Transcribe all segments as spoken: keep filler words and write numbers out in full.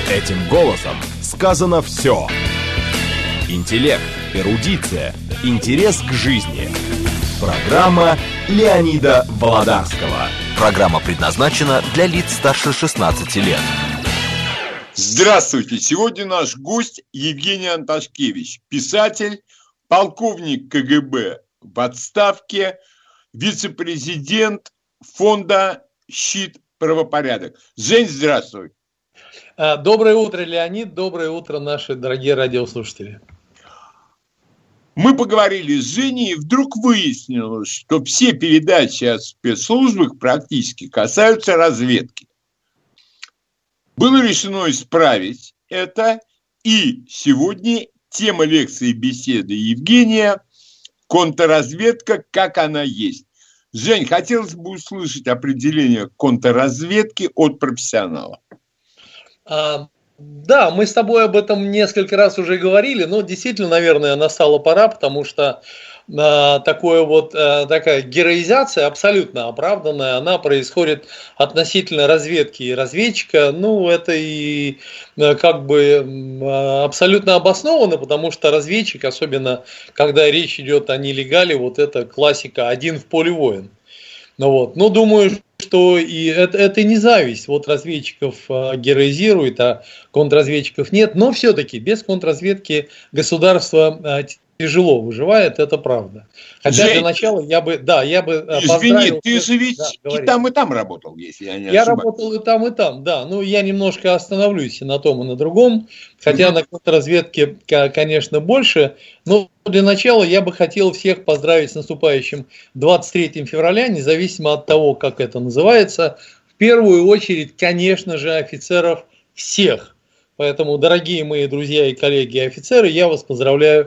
Этим голосом сказано все. Интеллект, эрудиция, интерес к жизни. Программа Леонида Володарского. Программа предназначена для лиц старше шестнадцати лет. Здравствуйте! Сегодня наш гость Евгений Анташкевич, писатель, полковник ка гэ бэ в отставке, вице-президент фонда «Щит, правопорядок». Жень, здравствуй! Доброе утро, Леонид, доброе утро, наши дорогие радиослушатели. Мы поговорили с Женей, и вдруг выяснилось, что все передачи о спецслужбах практически касаются разведки. Было решено исправить это, и сегодня тема лекции и беседы Евгения «Контрразведка, как она есть». Жень, хотелось бы услышать определение контрразведки от профессионала. А, да, мы с тобой об этом несколько раз уже говорили, но действительно, наверное, настала пора, потому что а, такое вот, а, такая героизация абсолютно оправданная, она происходит относительно разведки и разведчика. Ну, это и а, как бы а, абсолютно обосновано, потому что разведчик, особенно когда речь идет о нелегале, вот это классика «один в поле воин». Ну вот, ну думаю, что и это, это не зависть. Вот разведчиков а, героизирует, а контрразведчиков нет. Но все-таки без контрразведки государство а, тяжело выживает, это правда. Хотя Жень, для начала я бы, да, я бы извини, поздравил... ты же ведь да, и там, и там работал, если я не ошибаюсь. Я работал и там, и там, да. Ну, я немножко остановлюсь и на том, и на другом. Хотя mm-hmm. на контрразведке, конечно, больше. Но для начала я бы хотел всех поздравить с наступающим двадцать третьим февраля, независимо от того, как это называется. В первую очередь, конечно же, офицеров всех. Поэтому, дорогие мои друзья и коллеги офицеры, я вас поздравляю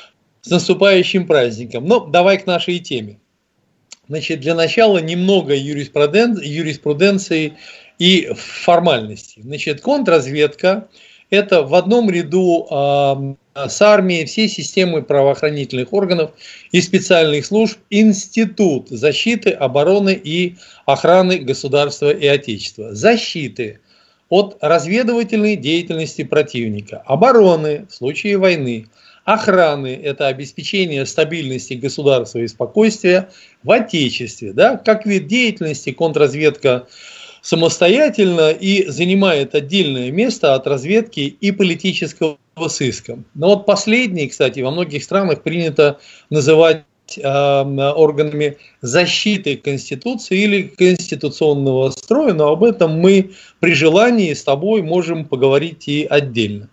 с наступающим праздником. Но давай к нашей теме. Значит, для начала немного юриспруденции, юриспруденции и формальностей. Значит, контрразведка – это в одном ряду э, с армией, всей системой правоохранительных органов и специальных служб институт защиты, обороны и охраны государства и отечества. Защиты от разведывательной деятельности противника, обороны в случае войны, охраны – это обеспечение стабильности государства и спокойствия в Отечестве. Да? Как вид деятельности контрразведка самостоятельно и занимает отдельное место от разведки и политического сыска. Но вот последние, кстати, во многих странах принято называть э, органами защиты Конституции или конституционного строя, но об этом мы при желании с тобой можем поговорить и отдельно.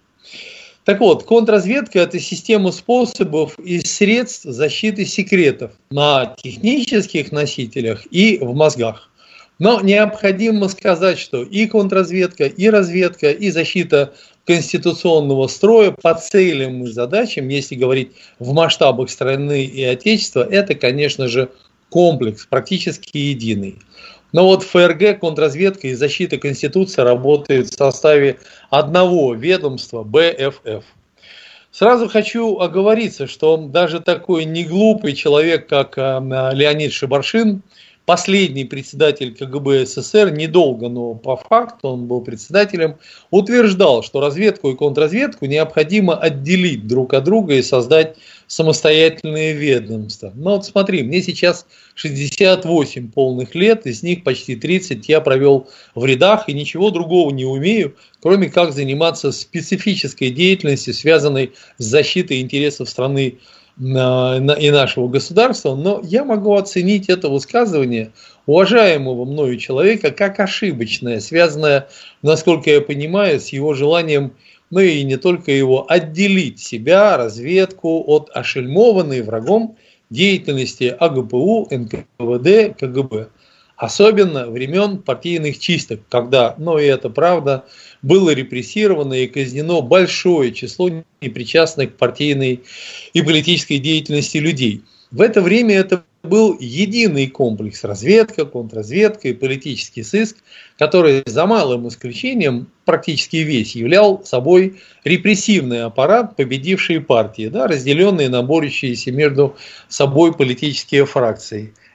Так вот, контрразведка – это система способов и средств защиты секретов на технических носителях и в мозгах. Но необходимо сказать, что и контрразведка, и разведка, и защита конституционного строя по целям и задачам, если говорить в масштабах страны и отечества, это, конечно же, комплекс, практически единый. Но вот эф эр гэ, контрразведка и защита Конституции работают в составе одного ведомства бэ эф эф. Сразу хочу оговориться, что даже такой неглупый человек, как Леонид Шибаршин, последний председатель ка гэ бэ эс эс эс эр, недолго, но по факту он был председателем, утверждал, что разведку и контрразведку необходимо отделить друг от друга и создать самостоятельные ведомства. Но вот смотри, мне сейчас шестьдесят восемь полных лет, из них почти тридцать я провел в рядах и ничего другого не умею, кроме как заниматься специфической деятельностью, связанной с защитой интересов страны и нашего государства. Но я могу оценить это высказывание уважаемого мною человека как ошибочное, связанное, насколько я понимаю, с его желанием, ну и не только его, отделить себя, разведку, от ошельмованной врагом деятельности а гэ пэ у, эн ка вэ дэ, ка гэ бэ. Особенно времен партийных чисток, когда, ну и это правда, было репрессировано и казнено большое число непричастных к партийной и политической деятельности людей. В это время это был единый комплекс: разведка, контрразведка и политический сыск, который, за малым исключением, практически весь являл собой репрессивный аппарат победившей партии, да, разделенные на борющиеся между собой политические фракции.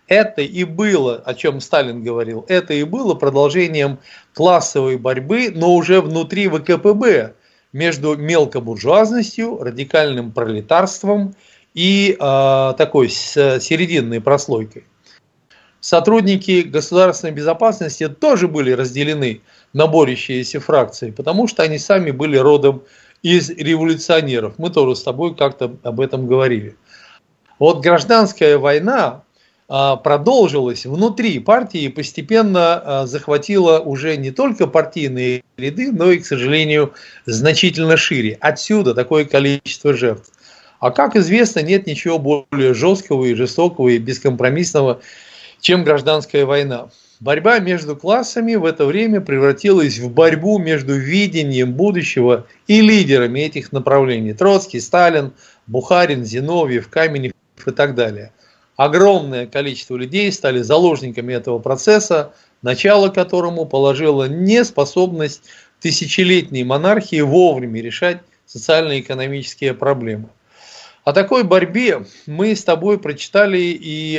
Это и было, о чем Сталин говорил, это и было продолжением классовой борьбы, но уже внутри ВКПБ, между мелкобуржуазностью, радикальным пролетарством и э, такой серединной прослойкой. Сотрудники государственной безопасности тоже были разделены на борющиеся фракции, потому что они сами были родом из революционеров. Мы тоже с тобой как-то об этом говорили. Вот гражданская война продолжилась внутри партии и постепенно захватила уже не только партийные ряды, но и, к сожалению, значительно шире. Отсюда такое количество жертв. А как известно, нет ничего более жесткого и жестокого и бескомпромиссного, чем гражданская война. Борьба между классами в это время превратилась в борьбу между видением будущего и лидерами этих направлений. Троцкий, Сталин, Бухарин, Зиновьев, Каменев и так далее. Огромное количество людей стали заложниками этого процесса, начало которому положила неспособность тысячелетней монархии вовремя решать социально-экономические проблемы. О такой борьбе мы с тобой прочитали и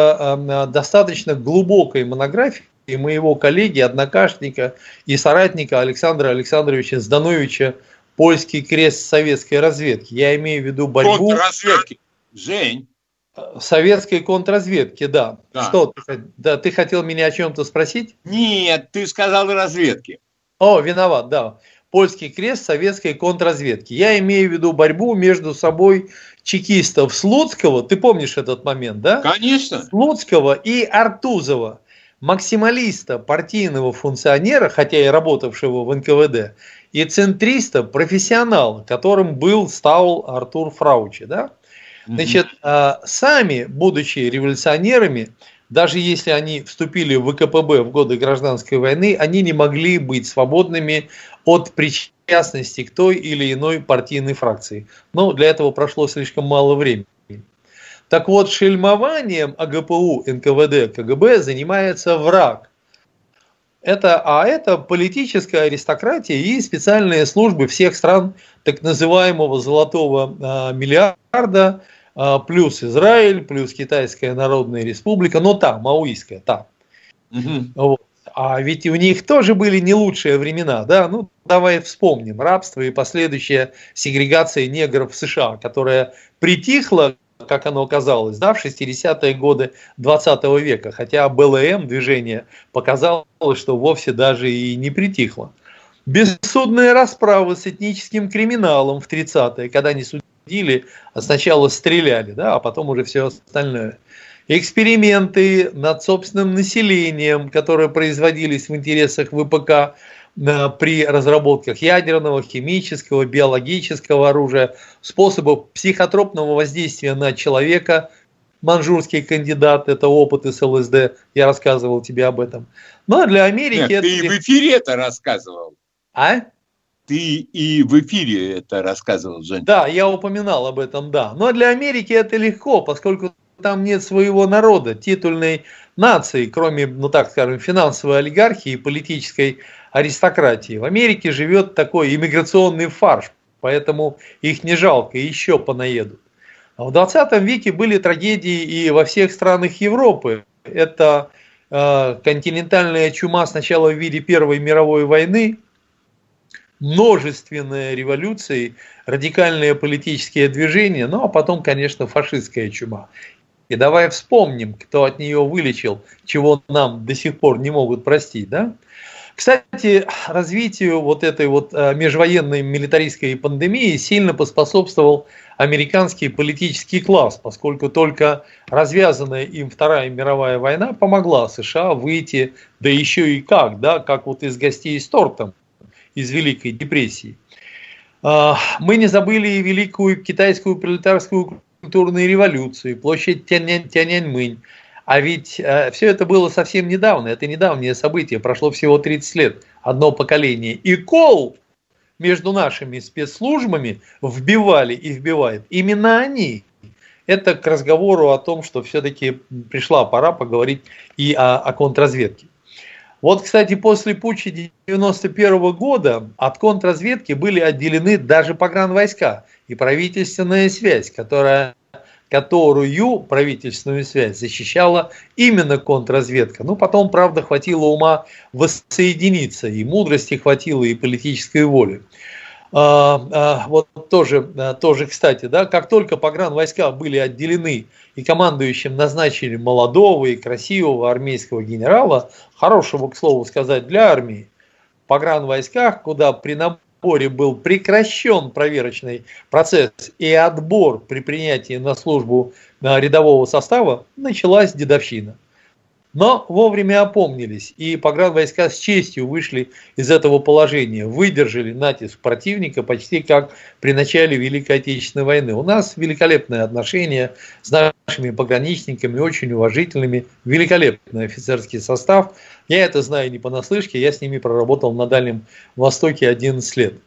в достаточно глубокой монографии моего коллеги, однокашника и соратника Александра Александровича Здановича «Польский крест советской разведки». Я имею в виду борьбу... Контрразведки. Жень. Советской контрразведки, да. Да. Что ты, да, ты хотел меня о чем-то спросить? Нет, ты сказал разведки. О, виноват, да. Польский крест советской контрразведки. Я имею в виду борьбу между собой чекистов Слуцкого, ты помнишь этот момент, да? Конечно. Слуцкого и Артузова, максималиста, партийного функционера, хотя и работавшего в эн ка вэ дэ, и центриста, профессионала, которым был, стал Артур Фраучи, да? Значит, сами, будучи революционерами, даже если они вступили в вэ ка пэ бэ в годы гражданской войны, они не могли быть свободными от причастности к той или иной партийной фракции. Но для этого прошло слишком мало времени. Так вот, шельмованием а гэ пэ у, эн ка вэ дэ, ка гэ бэ занимается враг. Это, а это политическая аристократия и специальные службы всех стран так называемого золотого а, миллиарда, а, плюс Израиль, плюс Китайская Народная Республика, но та, маоистская, та. Угу. Вот. А ведь у них тоже были не лучшие времена, да? Ну, давай вспомним рабство и последующая сегрегация негров в США, которая притихла, как оно оказалось, да, в шестидесятые годы двадцатого века, хотя бэ эл эм движение показало, что вовсе даже и не притихло. Бессудные расправы с этническим криминалом в тридцатые, когда не судили, а сначала стреляли, да, а потом уже все остальное. Эксперименты над собственным населением, которые производились в интересах вэ пэ ка при разработках ядерного, химического, биологического оружия, способов психотропного воздействия на человека. Манжурский кандидат, это опыт из эл эс дэ, я рассказывал тебе об этом. Но для Америки... Нет, это... ты и в эфире это рассказывал. А? Ты и в эфире это рассказывал, Жень. Да, я упоминал об этом, да. Но для Америки это легко, поскольку там нет своего народа, титульной нации, кроме, ну так скажем, финансовой олигархии и политической аристократии. В Америке живет такой иммиграционный фарш, поэтому их не жалко, и еще понаедут. А в двадцатом веке были трагедии и во всех странах Европы. Это э, континентальная чума сначала в виде Первой мировой войны, множественные революции, радикальные политические движения, ну а потом, конечно, фашистская чума. И давай вспомним, кто от нее вылечил, чего нам до сих пор не могут простить, да? Кстати, развитию вот этой вот межвоенной милитаристской пандемии сильно поспособствовал американский политический класс, поскольку только развязанная им Вторая мировая война помогла США выйти, да еще и как, да, как вот из гостей с тортом, из Великой депрессии. Мы не забыли и Великую китайскую пролетарскую культурную революцию, площадь Тяньаньмэнь. А ведь э, все это было совсем недавно, это недавнее событие, прошло всего тридцать лет, одно поколение. И кол между нашими спецслужбами вбивали и вбивают именно они. Это к разговору о том, что все-таки пришла пора поговорить и о, о контрразведке. Вот, кстати, после путча девяносто первого года от контрразведки были отделены даже погранвойска и правительственная связь, которая которую правительственную связь защищала именно контрразведка. Ну, потом, правда, хватило ума воссоединиться, и мудрости хватило, и политической воли. А, а, вот тоже, тоже, кстати, да, как только погранвойска были отделены и командующим назначили молодого и красивого армейского генерала, хорошего, к слову сказать, для армии, в погранвойсках, куда при наборе был прекращен проверочный процесс и отбор при принятии на службу рядового состава, началась дедовщина. Но вовремя опомнились, и погранвойска с честью вышли из этого положения, выдержали натиск противника почти как при начале Великой Отечественной войны. У нас великолепные отношения с нашими пограничниками, очень уважительными, великолепный офицерский состав. Я это знаю не понаслышке, я с ними проработал на Дальнем Востоке одиннадцать лет.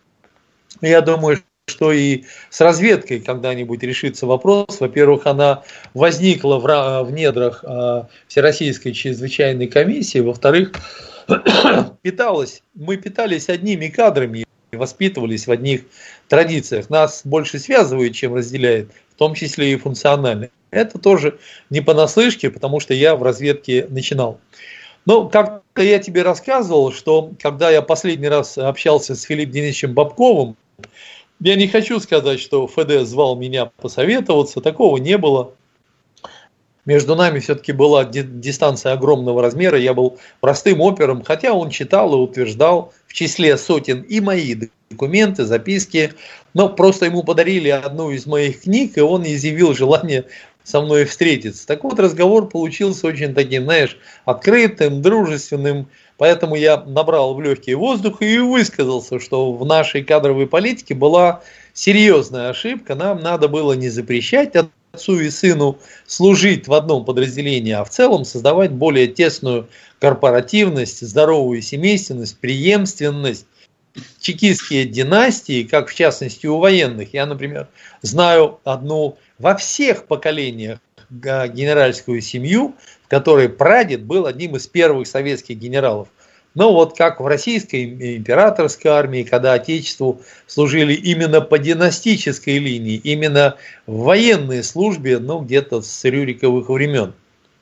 Я думаю, что и с разведкой когда-нибудь решится вопрос. Во-первых, она возникла в, в недрах э, Всероссийской чрезвычайной комиссии. Во-вторых, питалась, мы питались одними кадрами и воспитывались в одних традициях. Нас больше связывает, чем разделяет, в том числе и функционально. Это тоже не понаслышке, потому что я в разведке начинал. Но как-то я тебе рассказывал, что когда я последний раз общался с Филиппом Денисовичем Бобковым, я не хочу сказать, что ФД звал меня посоветоваться, такого не было. Между нами все-таки была дистанция огромного размера, я был простым опером, хотя он читал и утверждал в числе сотен и мои документы, записки, но просто ему подарили одну из моих книг, и он изъявил желание со мной встретиться. Так вот, разговор получился очень таким, знаешь, открытым, дружественным. Поэтому я набрал в легкий воздух и высказался, что в нашей кадровой политике была серьезная ошибка. Нам надо было не запрещать отцу и сыну служить в одном подразделении, а в целом создавать более тесную корпоративность, здоровую семейственность, преемственность. Чекистские династии, как в частности у военных, я, например, знаю одну во всех поколениях генеральскую семью, в которой прадед был одним из первых советских генералов. Но вот как в российской императорской армии, когда отечеству служили именно по династической линии, именно в военной службе, ну где-то с рюриковых времен.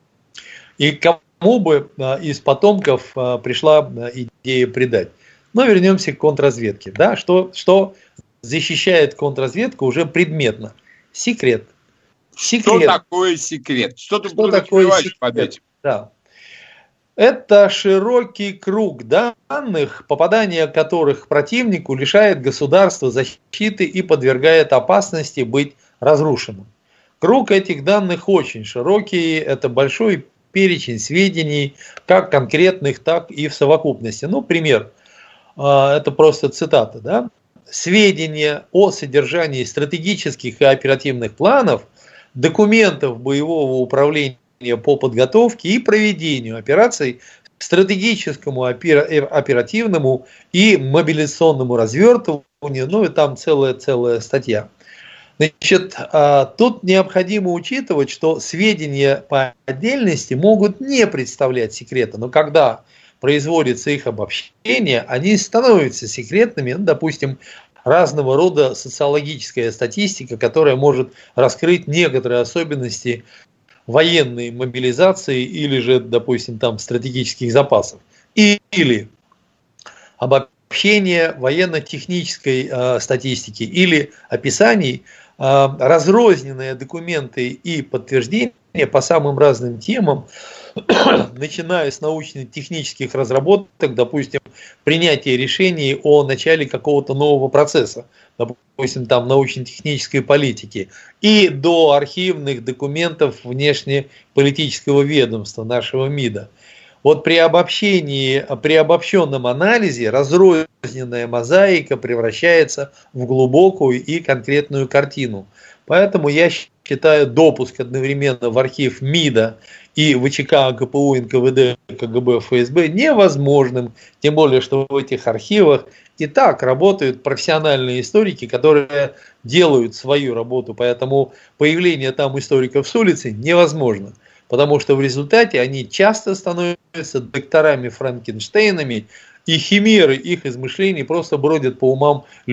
И кому бы из потомков пришла идея предать. Но вернемся к контрразведке. Да, что, что защищает контрразведку уже предметно? Секрет. Секрет. Что такое секрет? Что ты что такое секрет? Под этим? Да. Это широкий круг данных, попадание которых к противнику лишает государства защиты и подвергает опасности быть разрушенным. Круг этих данных очень широкий, это большой перечень сведений, как конкретных, так и в совокупности. Ну, пример. Это просто цитата, да? Сведения о содержании стратегических и оперативных планов, документов боевого управления по подготовке и проведению операций, стратегическому, оперативному и мобилизационному развертыванию, ну и там целая, целая статья. Значит, тут необходимо учитывать, что сведения по отдельности могут не представлять секрета, но когда производится их обобщение, они становятся секретными, ну, допустим, разного рода социологическая статистика, которая может раскрыть некоторые особенности военной мобилизации или же, допустим, там стратегических запасов. Или обобщение военно-технической э, статистики или описаний, э, разрозненные документы и подтверждения по самым разным темам, начиная с научно-технических разработок, допустим, принятия решений о начале какого-то нового процесса, допустим, там научно-технической политики, и до архивных документов внешнеполитического ведомства нашего МИДа. Вот при обобщении, при обобщенном анализе разрозненная мозаика превращается в глубокую и конкретную картину. Поэтому я считаю допуск одновременно в архив МИДа и ВЧК, ГПУ, эн ка вэ дэ, ка гэ бэ, эф эс бэ невозможным, тем более, что в этих архивах и так работают профессиональные историки, которые делают свою работу, поэтому появление там историков с улицы невозможно, потому что в результате они часто становятся докторами Франкенштейнами, и химеры их измышлений просто бродят по умам людей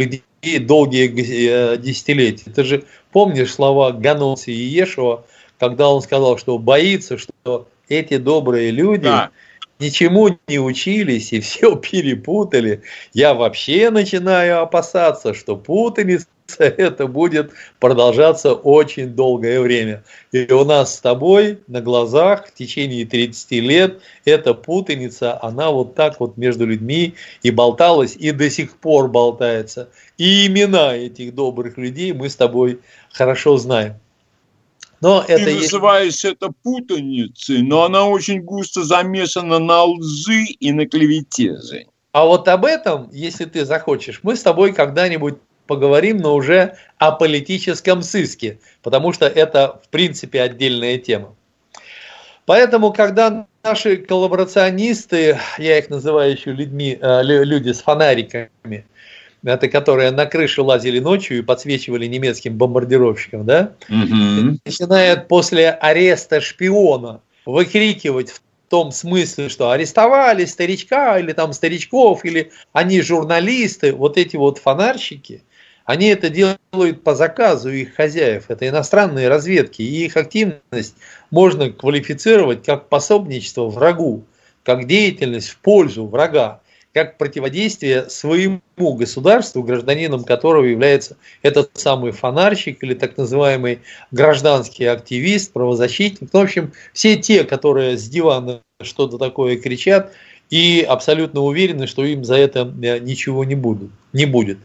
долгие десятилетия. Ты же помнишь слова Ганоса и Иешуа, когда он сказал, что боится, что эти добрые люди да. ничему не учились и все перепутали. Я вообще начинаю опасаться, что путаница это будет продолжаться очень долгое время. И у нас с тобой на глазах в течение тридцати лет эта путаница, она вот так вот между людьми и болталась, и до сих пор болтается. И имена этих добрых людей мы с тобой хорошо знаем. Но Ты это называешь есть... это путаницей, но она очень густо замешана на лжи и на клевете, Жень. А вот об этом, если ты захочешь, мы с тобой когда-нибудь поговорим, но уже о политическом сыске, потому что это, в принципе, отдельная тема. Поэтому, когда наши коллаборационисты, я их называю еще людьми, люди с фонариками, это которые на крыше лазили ночью и подсвечивали немецким бомбардировщикам, да, угу. начинают после ареста шпиона выкрикивать в том смысле, что арестовали старичка или там старичков, или они журналисты, вот эти вот фонарщики, они это делают по заказу их хозяев, это иностранные разведки, и их активность можно квалифицировать как пособничество врагу, как деятельность в пользу врага, как противодействие своему государству, гражданином которого является этот самый фонарщик или так называемый гражданский активист, правозащитник. В общем, все те, которые с дивана что-то такое кричат и абсолютно уверены, что им за это ничего не будет. Не будет.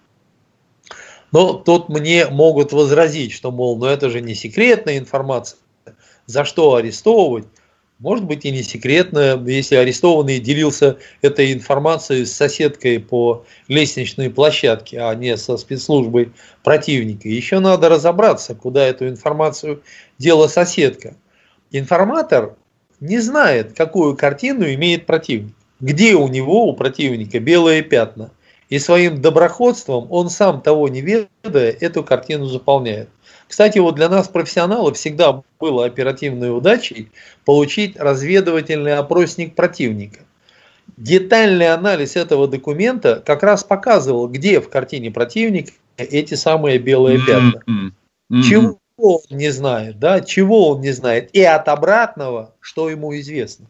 Но тут мне могут возразить, что, мол, ну это же не секретная информация, за что арестовывать? Может быть и не секретно, если арестованный делился этой информацией с соседкой по лестничной площадке, а не со спецслужбой противника. Еще надо разобраться, куда эту информацию дела соседка. Информатор не знает, какую картину имеет противник, где у него, у противника, белые пятна. И своим доброходством он сам, того не ведая, эту картину заполняет. Кстати, вот для нас, профессионалов, всегда было оперативной удачей получить разведывательный опросник противника. Детальный анализ этого документа как раз показывал, где в картине противника эти самые белые пятна. Mm-hmm. Чего он не знает, да? Чего он не знает. И от обратного, что ему известно.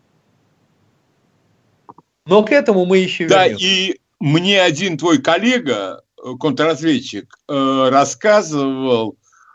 Но к этому мы еще вернемся. Да, и мне один твой коллега, контрразведчик, рассказывал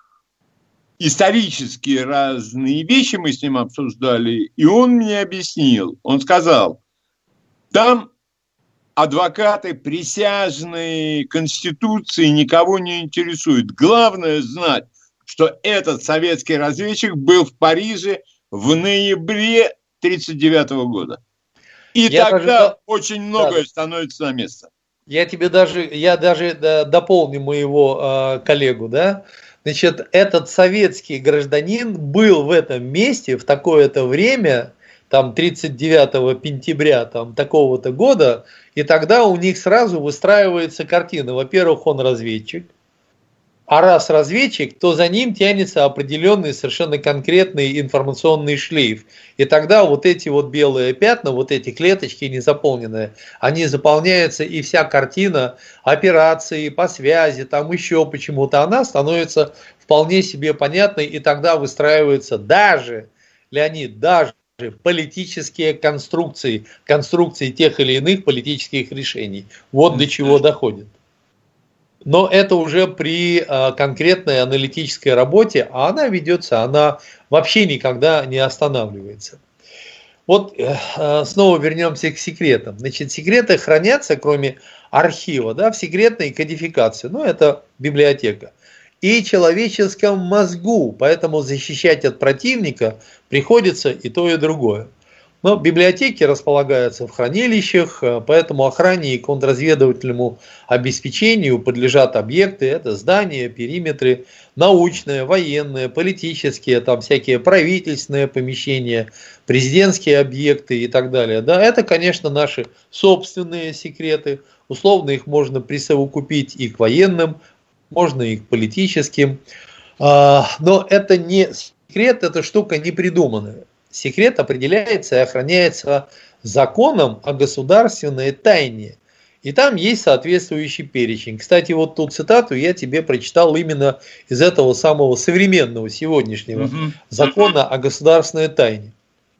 исторические разные вещи, мы с ним обсуждали, и он мне объяснил, он сказал, там адвокаты присяжные Конституции никого не интересуют. Главное знать, что этот советский разведчик был в Париже в ноябре тридцать девятого года. И я тогда даже... очень многое да. становится на место. Я тебе даже, я даже дополню моего э, коллегу, да. Значит, этот советский гражданин был в этом месте в такое-то время, там тридцать девятого сентября там, такого-то года, и тогда у них сразу выстраивается картина. Во-первых, он разведчик, а раз разведчик, то за ним тянется определенный совершенно конкретный информационный шлейф. И тогда вот эти вот белые пятна, вот эти клеточки незаполненные, они заполняются, и вся картина операции по связи, там еще почему-то, она становится вполне себе понятной, и тогда выстраиваются даже, Леонид, даже политические конструкции, конструкции тех или иных политических решений. Вот до чего доходит. Но это уже при а, конкретной аналитической работе, а она ведется, она вообще никогда не останавливается. Вот э, снова вернемся к секретам. Значит, секреты хранятся, кроме архива, да, в секретной кодификации, ну это библиотека, и человеческом мозгу, поэтому защищать от противника приходится и то, и другое. Но библиотеки располагаются в хранилищах, поэтому охране и контрразведывательному обеспечению подлежат объекты, это здания, периметры, научные, военные, политические, там всякие правительственные помещения, президентские объекты и так далее. Да, это, конечно, наши собственные секреты, условно их можно присовокупить и к военным, можно и к политическим, но это не секрет, это штука не придуманная. Секрет определяется и охраняется законом о государственной тайне. И там есть соответствующий перечень. Кстати, вот ту цитату я тебе прочитал именно из этого самого современного сегодняшнего mm-hmm. закона о государственной тайне.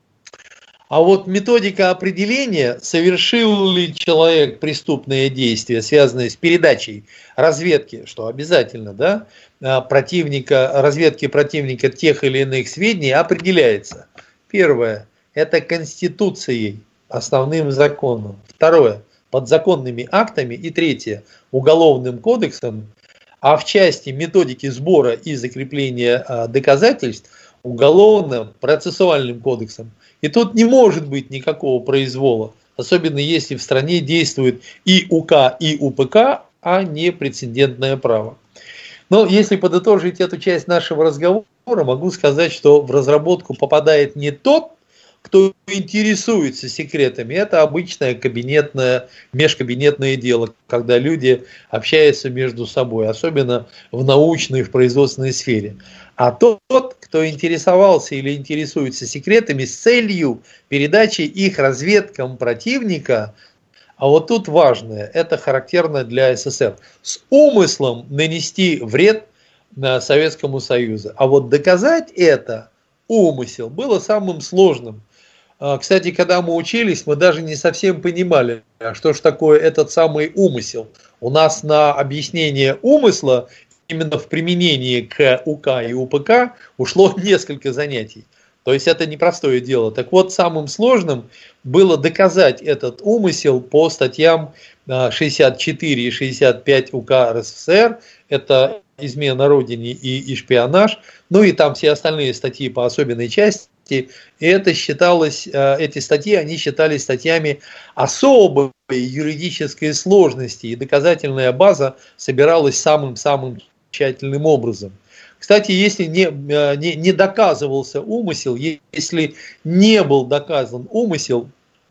А вот методика определения, совершил ли человек преступное действие, связанное с передачей разведки, что обязательно, да, противника, разведки противника тех или иных сведений, определяется. Первое – это Конституцией, основным законом. Второе – подзаконными актами. И третье – Уголовным кодексом. А в части методики сбора и закрепления доказательств – Уголовно-процессуальным кодексом. И тут не может быть никакого произвола, особенно если в стране действует и УК, и УПК, а не прецедентное право. Но если подытожить эту часть нашего разговора, могу сказать, что в разработку попадает не тот, кто интересуется секретами. Это обычное кабинетное, межкабинетное дело, когда люди общаются между собой, особенно в научной и в производственной сфере. А тот, кто интересовался или интересуется секретами с целью передачи их разведкам противника, а вот тут важное, это характерно для СССР, с умыслом нанести вред Советскому Союзу. А вот доказать это, умысел, было самым сложным. Кстати, когда мы учились, мы даже не совсем понимали, что же такое этот самый умысел. У нас на объяснение умысла именно в применении к УК и УПК ушло несколько занятий. То есть это непростое дело. Так вот, самым сложным было доказать этот умысел по статьям шестьдесят четыре и шестьдесят пять УК РСФСР. Это измена Родине и, и шпионаж. Ну и там все остальные статьи по особенной части. И это считалось, эти статьи, они считались статьями особой юридической сложности. И доказательная база собиралась самым-самым тщательным образом. Кстати, если не, не, не доказывался умысел, если не был доказан умысел,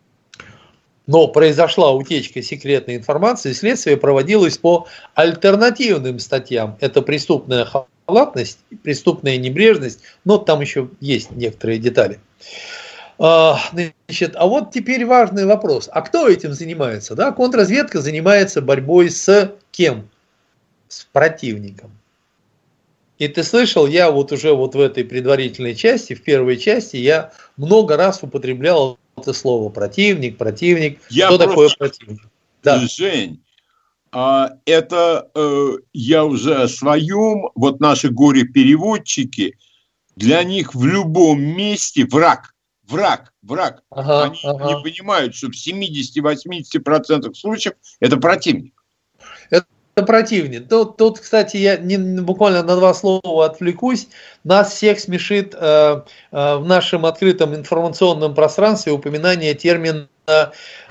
но произошла утечка секретной информации, следствие проводилось по альтернативным статьям. Это преступная халатность, преступная небрежность, но там еще есть некоторые детали. Значит, а вот теперь важный вопрос. А кто этим занимается? Да? Контрразведка занимается борьбой с кем? С противником. И ты слышал, я вот уже вот в этой предварительной части, в первой части, я много раз употреблял это слово противник, противник. Я Что просто... такое противник? Да. Жень, а это э, я уже о своем, вот наши горе-переводчики, для них в любом месте враг, враг, враг. Ага, Они ага. не понимают, что в семьдесят-восемьдесят процентов случаев это противник. Это противник. Тут, тут, кстати, я не, буквально на два слова отвлекусь. Нас всех смешит э, э, в нашем открытом информационном пространстве упоминание термина э,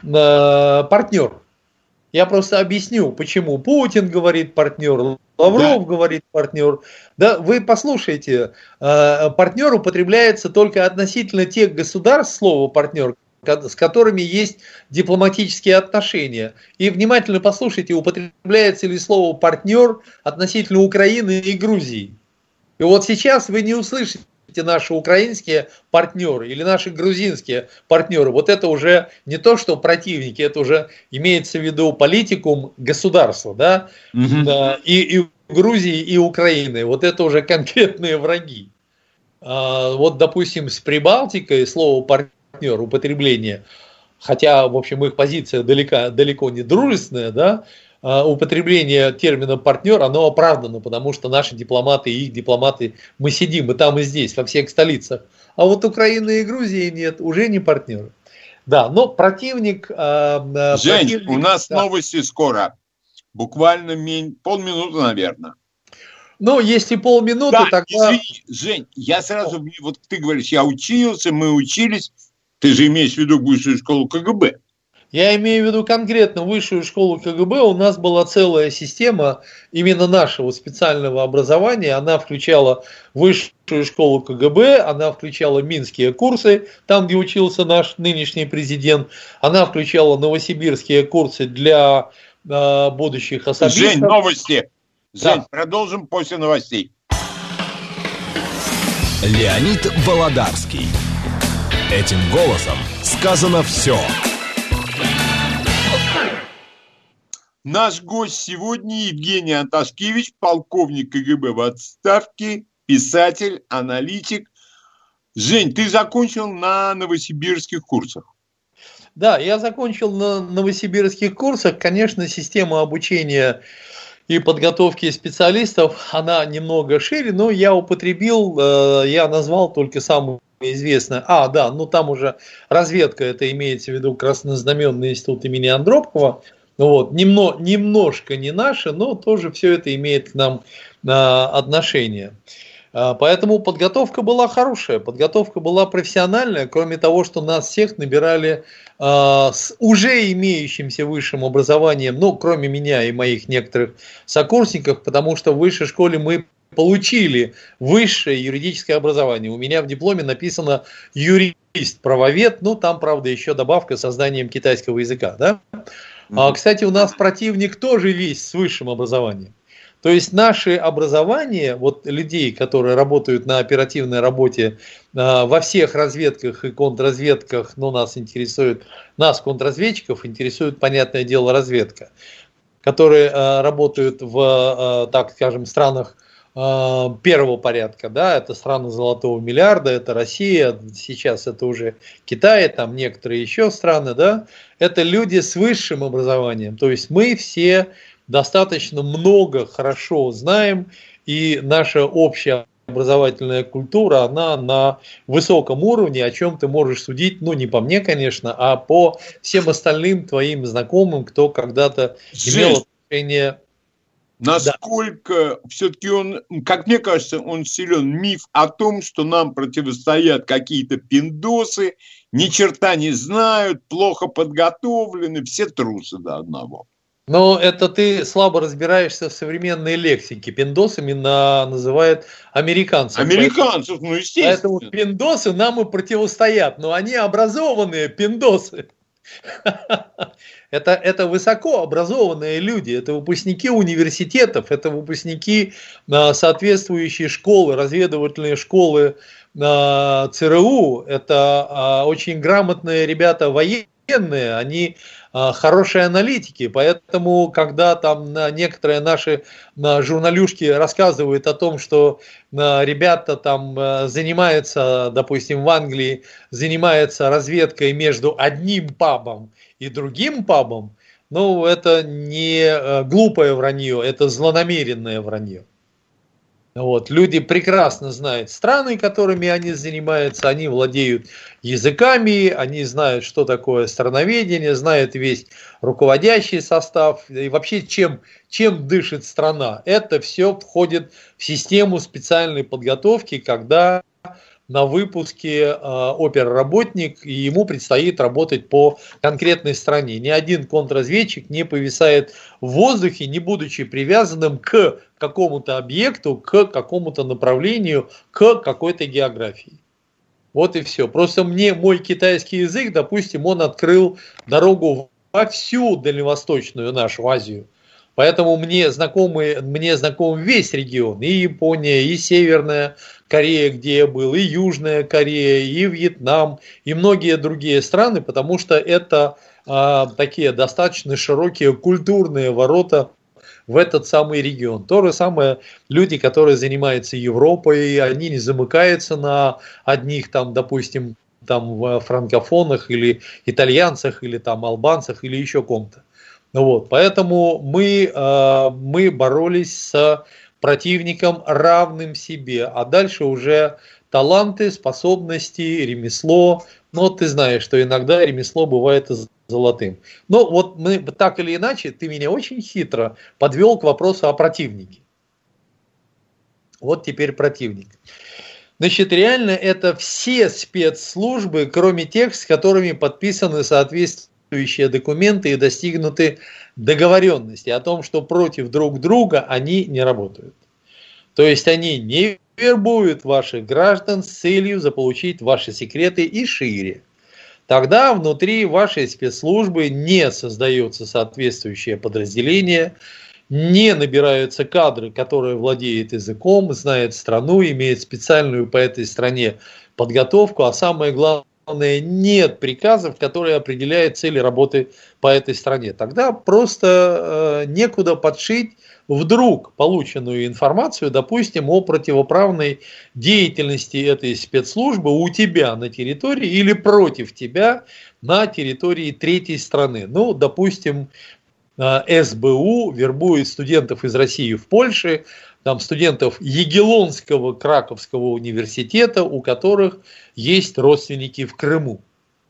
партнер. Я просто объясню, почему. Путин говорит партнер, Лавров да. говорит партнер. Да, вы послушайте, э, партнер употребляется только относительно тех государств, слово партнер, с которыми есть дипломатические отношения. И внимательно послушайте, употребляется ли слово «партнер» относительно Украины и Грузии. И вот сейчас вы не услышите наши украинские партнеры или наши грузинские партнеры. Вот это уже не то, что противники, это уже имеется в виду политикум государства, да? Mm-hmm. И, и Грузии, и Украины. Вот это уже конкретные враги. Вот, допустим, с Прибалтикой слово «партнер» употребление, хотя, в общем, их позиция далеко, далеко не дружественная, да, употребление термина партнер, оно оправдано, потому что наши дипломаты и их дипломаты, мы сидим и там, и здесь, во всех столицах. А вот Украины и Грузии нет, уже не партнеры. Да, но противник... Жень, противник, у нас да. новости скоро, буквально полминуты, наверное. Ну, если полминуты, да, тогда... Извини, Жень, я сразу, вот ты говоришь, я учился, мы учились, ты же имеешь в виду высшую школу КГБ. Я имею в виду конкретно высшую школу КГБ. У нас была целая система именно нашего специального образования. Она включала высшую школу КГБ, она включала минские курсы, там, где учился наш нынешний президент. Она включала новосибирские курсы для э, будущих особистов. Жень, новости. Жень, да. Продолжим после новостей. Леонид Володарский. Этим голосом сказано все. Наш гость сегодня Евгений Анташкевич, полковник КГБ в отставке, писатель, аналитик. Жень, ты закончил на новосибирских курсах. Да, я закончил на новосибирских курсах. Конечно, система обучения и подготовки специалистов, она немного шире, но я употребил, я назвал только самое известное. А, да, ну там уже разведка, это имеется в виду Краснознаменный институт имени Андропова. Вот, немно, немножко не наше, но тоже все это имеет к нам а, отношение. А, поэтому подготовка была хорошая, подготовка была профессиональная, кроме того, что нас всех набирали а, с уже имеющимся высшим образованием, ну, кроме меня и моих некоторых сокурсников, потому что в высшей школе мы получили высшее юридическое образование. У меня в дипломе написано юрист-правовед, ну, там, правда, еще добавка со знанием китайского языка, да? А, кстати, у нас противник тоже весь с высшим образованием. То есть наше образование, вот людей, которые работают на оперативной работе а, во всех разведках и контрразведках, но нас интересует, нас, контрразведчиков, интересует, понятное дело, разведка, которые а, работают в, а, так скажем, странах а, первого порядка, да, это страны золотого миллиарда, это Россия, сейчас это уже Китай, там некоторые еще страны, да, это люди с высшим образованием, то есть мы все достаточно много хорошо знаем, и наша общая образовательная культура, она на высоком уровне, о чем ты можешь судить, ну не по мне, конечно, а по всем остальным твоим знакомым, кто когда-то имел отношение. Насколько да. Все-таки он, как мне кажется, он силен миф о том, что нам противостоят какие-то пиндосы, ни черта не знают, плохо подготовлены, все трусы до одного. Но это ты слабо разбираешься в современной лексике. Пиндосами на, называют американцев. Американцев, поэтому, ну естественно. Поэтому пиндосы нам и противостоят, но они образованные пиндосы. Это, это высоко образованные люди, это выпускники университетов, это выпускники а, соответствующей школы, разведывательные школы а, ЦРУ, это а, очень грамотные ребята военные, они а, хорошие аналитики, поэтому когда там а, некоторые наши а, журналюшки рассказывают о том, что а, ребята там а, занимаются, допустим, в Англии, занимаются разведкой между одним пабом и другим пабом, ну, это не глупое вранье, это злонамеренное вранье. Вот. Люди прекрасно знают страны, которыми они занимаются, они владеют языками, они знают, что такое страноведение, знают весь руководящий состав и вообще чем, чем дышит страна. Это все входит в систему специальной подготовки, когда на выпуске э, оперработник, и ему предстоит работать по конкретной стране. Ни один контрразведчик не повисает в воздухе, не будучи привязанным к какому-то объекту, к какому-то направлению, к какой-то географии. Вот и все. Просто мне мой китайский язык, допустим, он открыл дорогу во всю дальневосточную нашу Азию. Поэтому мне знакомы, мне знаком весь регион, и Япония, и Северная Корея, где я был, и Южная Корея, и Вьетнам, и многие другие страны, потому что это а, такие достаточно широкие культурные ворота в этот самый регион. То же самое люди, которые занимаются Европой, они не замыкаются на одних там, допустим, там франкофонах или итальянцах, или там албанцах, или еще ком-то. Вот, поэтому мы, мы боролись с противником равным себе, а дальше уже таланты, способности, ремесло. Но ты знаешь, что иногда ремесло бывает золотым. Но вот мы так или иначе, ты меня очень хитро подвел к вопросу о противнике. Вот теперь противник. Значит, реально это все спецслужбы, кроме тех, с которыми подписаны соответствующие документы и достигнуты договоренности о том, что против друг друга они не работают. То есть они не вербуют ваших граждан с целью заполучить ваши секреты и шире. Тогда внутри вашей спецслужбы не создается соответствующее подразделение, не набираются кадры, которые владеют языком, знают страну, имеют специальную по этой стране подготовку, а самое главное, нет приказов, которые определяют цели работы по этой стране. Тогда просто э, некуда подшить вдруг полученную информацию, допустим, о противоправной деятельности этой спецслужбы у тебя на территории или против тебя на территории третьей страны. Ну, допустим, эс бэ у вербует студентов из России в Польше, там студентов Ягеллонского Краковского университета, у которых есть родственники в Крыму.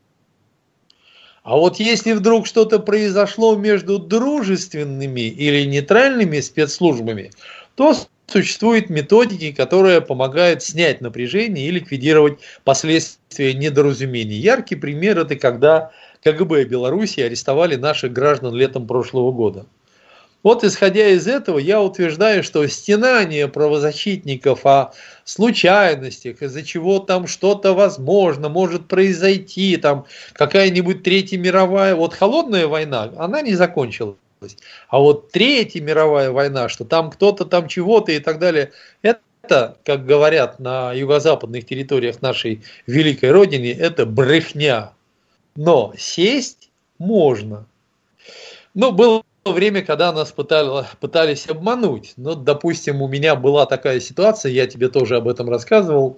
А вот если вдруг что-то произошло между дружественными или нейтральными спецслужбами, то существуют методики, которые помогают снять напряжение и ликвидировать последствия недоразумений. Яркий пример – это когда ка гэ бэ Беларуси арестовали наших граждан летом прошлого года. Вот исходя из этого, я утверждаю, что стенание правозащитников о случайностях, из-за чего там что-то возможно, может произойти, там какая-нибудь Третья мировая, вот холодная война, она не закончилась. А вот Третья мировая война, что там кто-то там чего-то и так далее, это, как говорят на юго-западных территориях нашей великой родины, это брехня. Но сесть можно. Ну, было время, когда нас пытали, пытались обмануть. Ну, допустим, у меня была такая ситуация, я тебе тоже об этом рассказывал.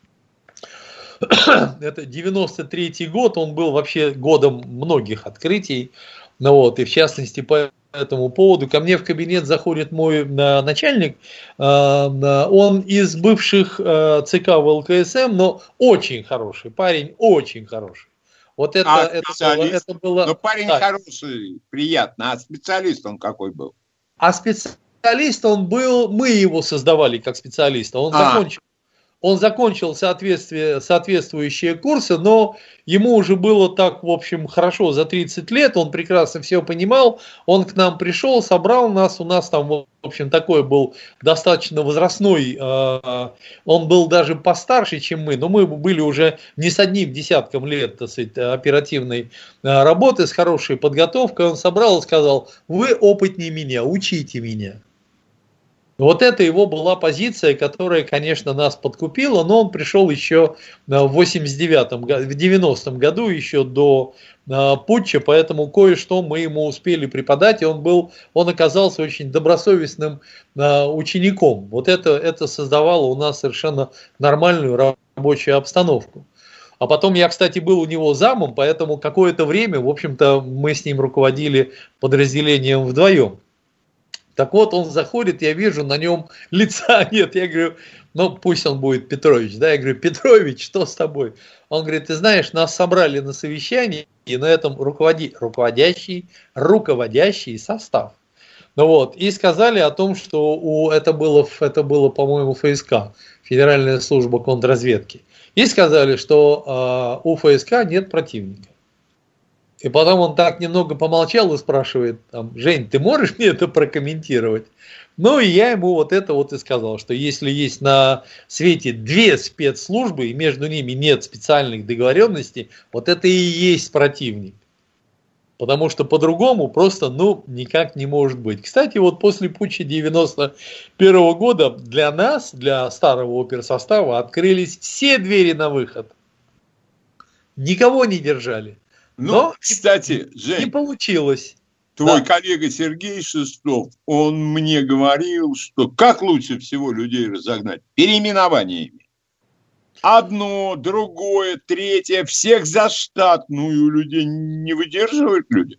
Это девяносто третий год, он был вообще годом многих открытий. Ну, вот, и в частности, по этому поводу ко мне в кабинет заходит мой начальник. Он из бывших ЦК вэ эл ка эс эм, но очень хороший парень, очень хороший. Вот это, а это, было, это было... Но парень да. хороший, приятно. А специалист он какой был? А специалист он был... Мы его создавали как специалиста. Он а. закончил, он закончил соответствующие курсы, но ему уже было так, в общем, хорошо за тридцать лет. Он прекрасно все понимал. Он к нам пришел, собрал нас. У нас там, в общем, такой был достаточно возрастной. Он был даже постарше, чем мы. Но мы были уже не с одним десятком лет, так сказать, оперативной работы, с хорошей подготовкой. Он собрал и сказал: вы опытнее меня, учите меня. Вот это его была позиция, которая, конечно, нас подкупила, но он пришел еще в восемьдесят девятом, в девяностом году, еще до путча, поэтому кое-что мы ему успели преподать, и он был, он оказался очень добросовестным учеником. Вот это, это создавало у нас совершенно нормальную рабочую обстановку. А потом я, кстати, был у него замом, поэтому какое-то время, в общем-то, мы с ним руководили подразделением вдвоем. Так вот, он заходит, я вижу, на нем лица нет. Я говорю, ну пусть он будет Петрович. Да? Я говорю: Петрович, что с тобой? Он говорит: ты знаешь, нас собрали на совещании, и на этом руководи, руководящий, руководящий состав. Ну вот, и сказали о том, что у, это было, это было, по-моему, эф эс ка, Федеральная служба контрразведки. И сказали, что э, у эф эс ка нет противника. И потом он так немного помолчал и спрашивает: там, Жень, ты можешь мне это прокомментировать? Ну и я ему вот это вот и сказал, что если есть на свете две спецслужбы, и между ними нет специальных договоренностей, вот это и есть противник. Потому что по-другому просто, ну, никак не может быть. Кстати, вот после путча девяносто первого года для нас, для старого оперсостава, открылись все двери на выход. Никого не держали. Ну, но, кстати, Жень, не получилось. Твой да. коллега Сергей Шестов, он мне говорил, что как лучше всего людей разогнать? Переименованиями. Одно, другое, третье, всех за штатную, людей не выдерживают люди.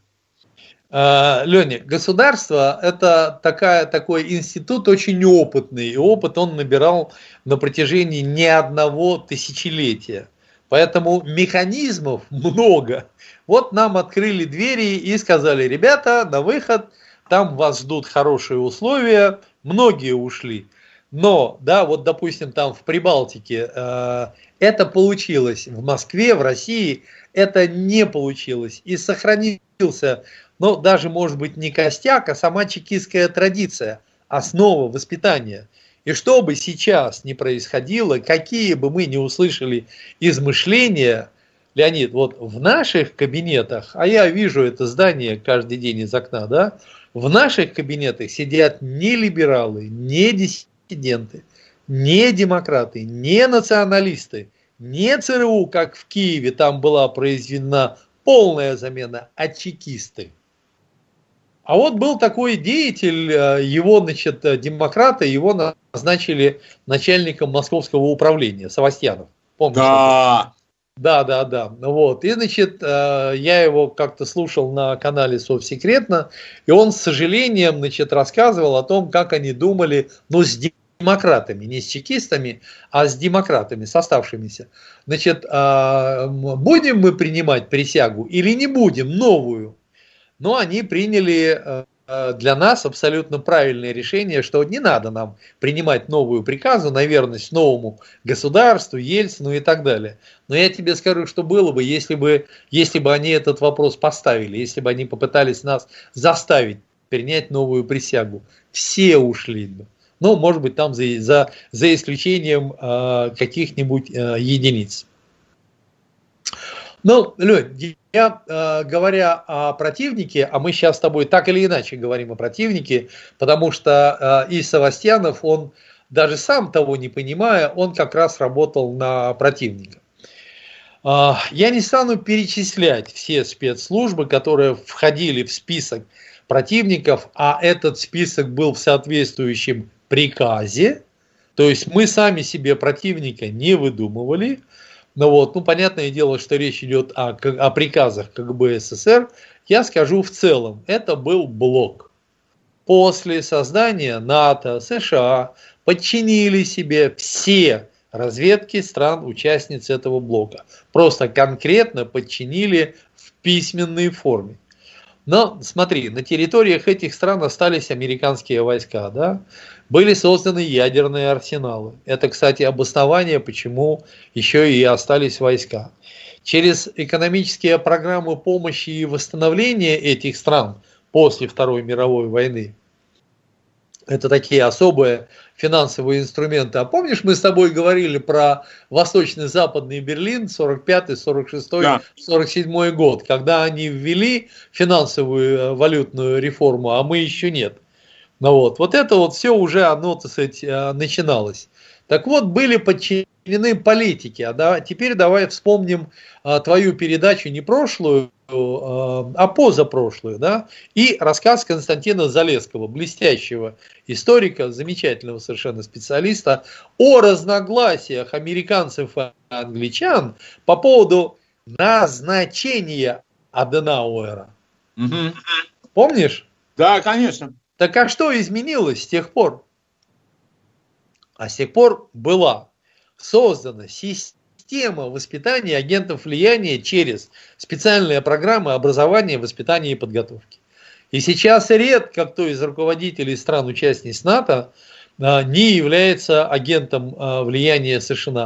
Леня, государство – это такая, такой институт очень опытный, и опыт он набирал на протяжении не одного тысячелетия. Поэтому механизмов много. Вот нам открыли двери и сказали: ребята, на выход, там вас ждут хорошие условия, многие ушли. Но, да, вот допустим, там в Прибалтике э, это получилось, в Москве, в России это не получилось. И сохранился, ну, даже, может быть, не костяк, а сама чекистская традиция, основа воспитания. И что бы сейчас ни происходило, какие бы мы ни услышали измышления, Леонид, вот в наших кабинетах, а я вижу это здание каждый день из окна, да, в наших кабинетах сидят не либералы, не диссиденты, не демократы, не националисты. не ЦРУ, как в Киеве, там была произведена полная замена, а чекисты. А вот был такой деятель, его, значит, демократы, его назначили начальником московского управления, Савастьянов. Помните? Да. Да, да, да. Вот. И, значит, я его как-то слушал на канале Совсекретно, и он с сожалением, значит, рассказывал о том, как они думали, ну, с демократами, не с чекистами, а с демократами, с оставшимися. Значит, будем мы принимать присягу или не будем, новую? Но они приняли для нас абсолютно правильное решение, что не надо нам принимать новую приказу на верность новому государству, Ельцину и так далее. Но я тебе скажу, что было бы, если бы, если бы они этот вопрос поставили, если бы они попытались нас заставить принять новую присягу. Все ушли бы. Ну, может быть, там за, за, за исключением э, каких-нибудь э, единиц. Ну, Лёнь, я, э, говоря о противнике, а мы сейчас с тобой так или иначе говорим о противнике, потому что э, и Савастьянов, он даже сам того не понимая, он как раз работал на противника. Э, я не стану перечислять все спецслужбы, которые входили в список противников, а этот список был в соответствующем приказе, то есть мы сами себе противника не выдумывали. Ну вот, ну понятное дело, что речь идет о, о приказах КГБ СССР. Я скажу в целом, это был блок. После создания НАТО, США подчинили себе все разведки стран-участниц этого блока. Просто конкретно подчинили в письменной форме. Но смотри, на территориях этих стран остались американские войска, да? Были созданы ядерные арсеналы. Это, кстати, обоснование, почему еще и остались войска. Через экономические программы помощи и восстановления этих стран после Второй мировой войны, это такие особые финансовые инструменты. А помнишь, мы с тобой говорили про Восточно-Западный Берлин сорок пятый, сорок шестой, сорок седьмой год, когда они ввели финансовую валютную реформу, а мы еще нет. Ну вот, вот это вот все уже оно, так сказать, начиналось. Так вот, были подчинены политике. А да, теперь давай вспомним а, твою передачу не прошлую, а, а позапрошлую, да, и рассказ Константина Залесского, блестящего историка, замечательного совершенно специалиста, о разногласиях американцев и англичан по поводу назначения Аденауэра. Угу. Помнишь? Да, конечно. Так а что изменилось с тех пор? А с тех пор была создана система воспитания агентов влияния через специальные программы образования, воспитания и подготовки. И сейчас редко кто из руководителей стран-участниц НАТО не является агентом влияния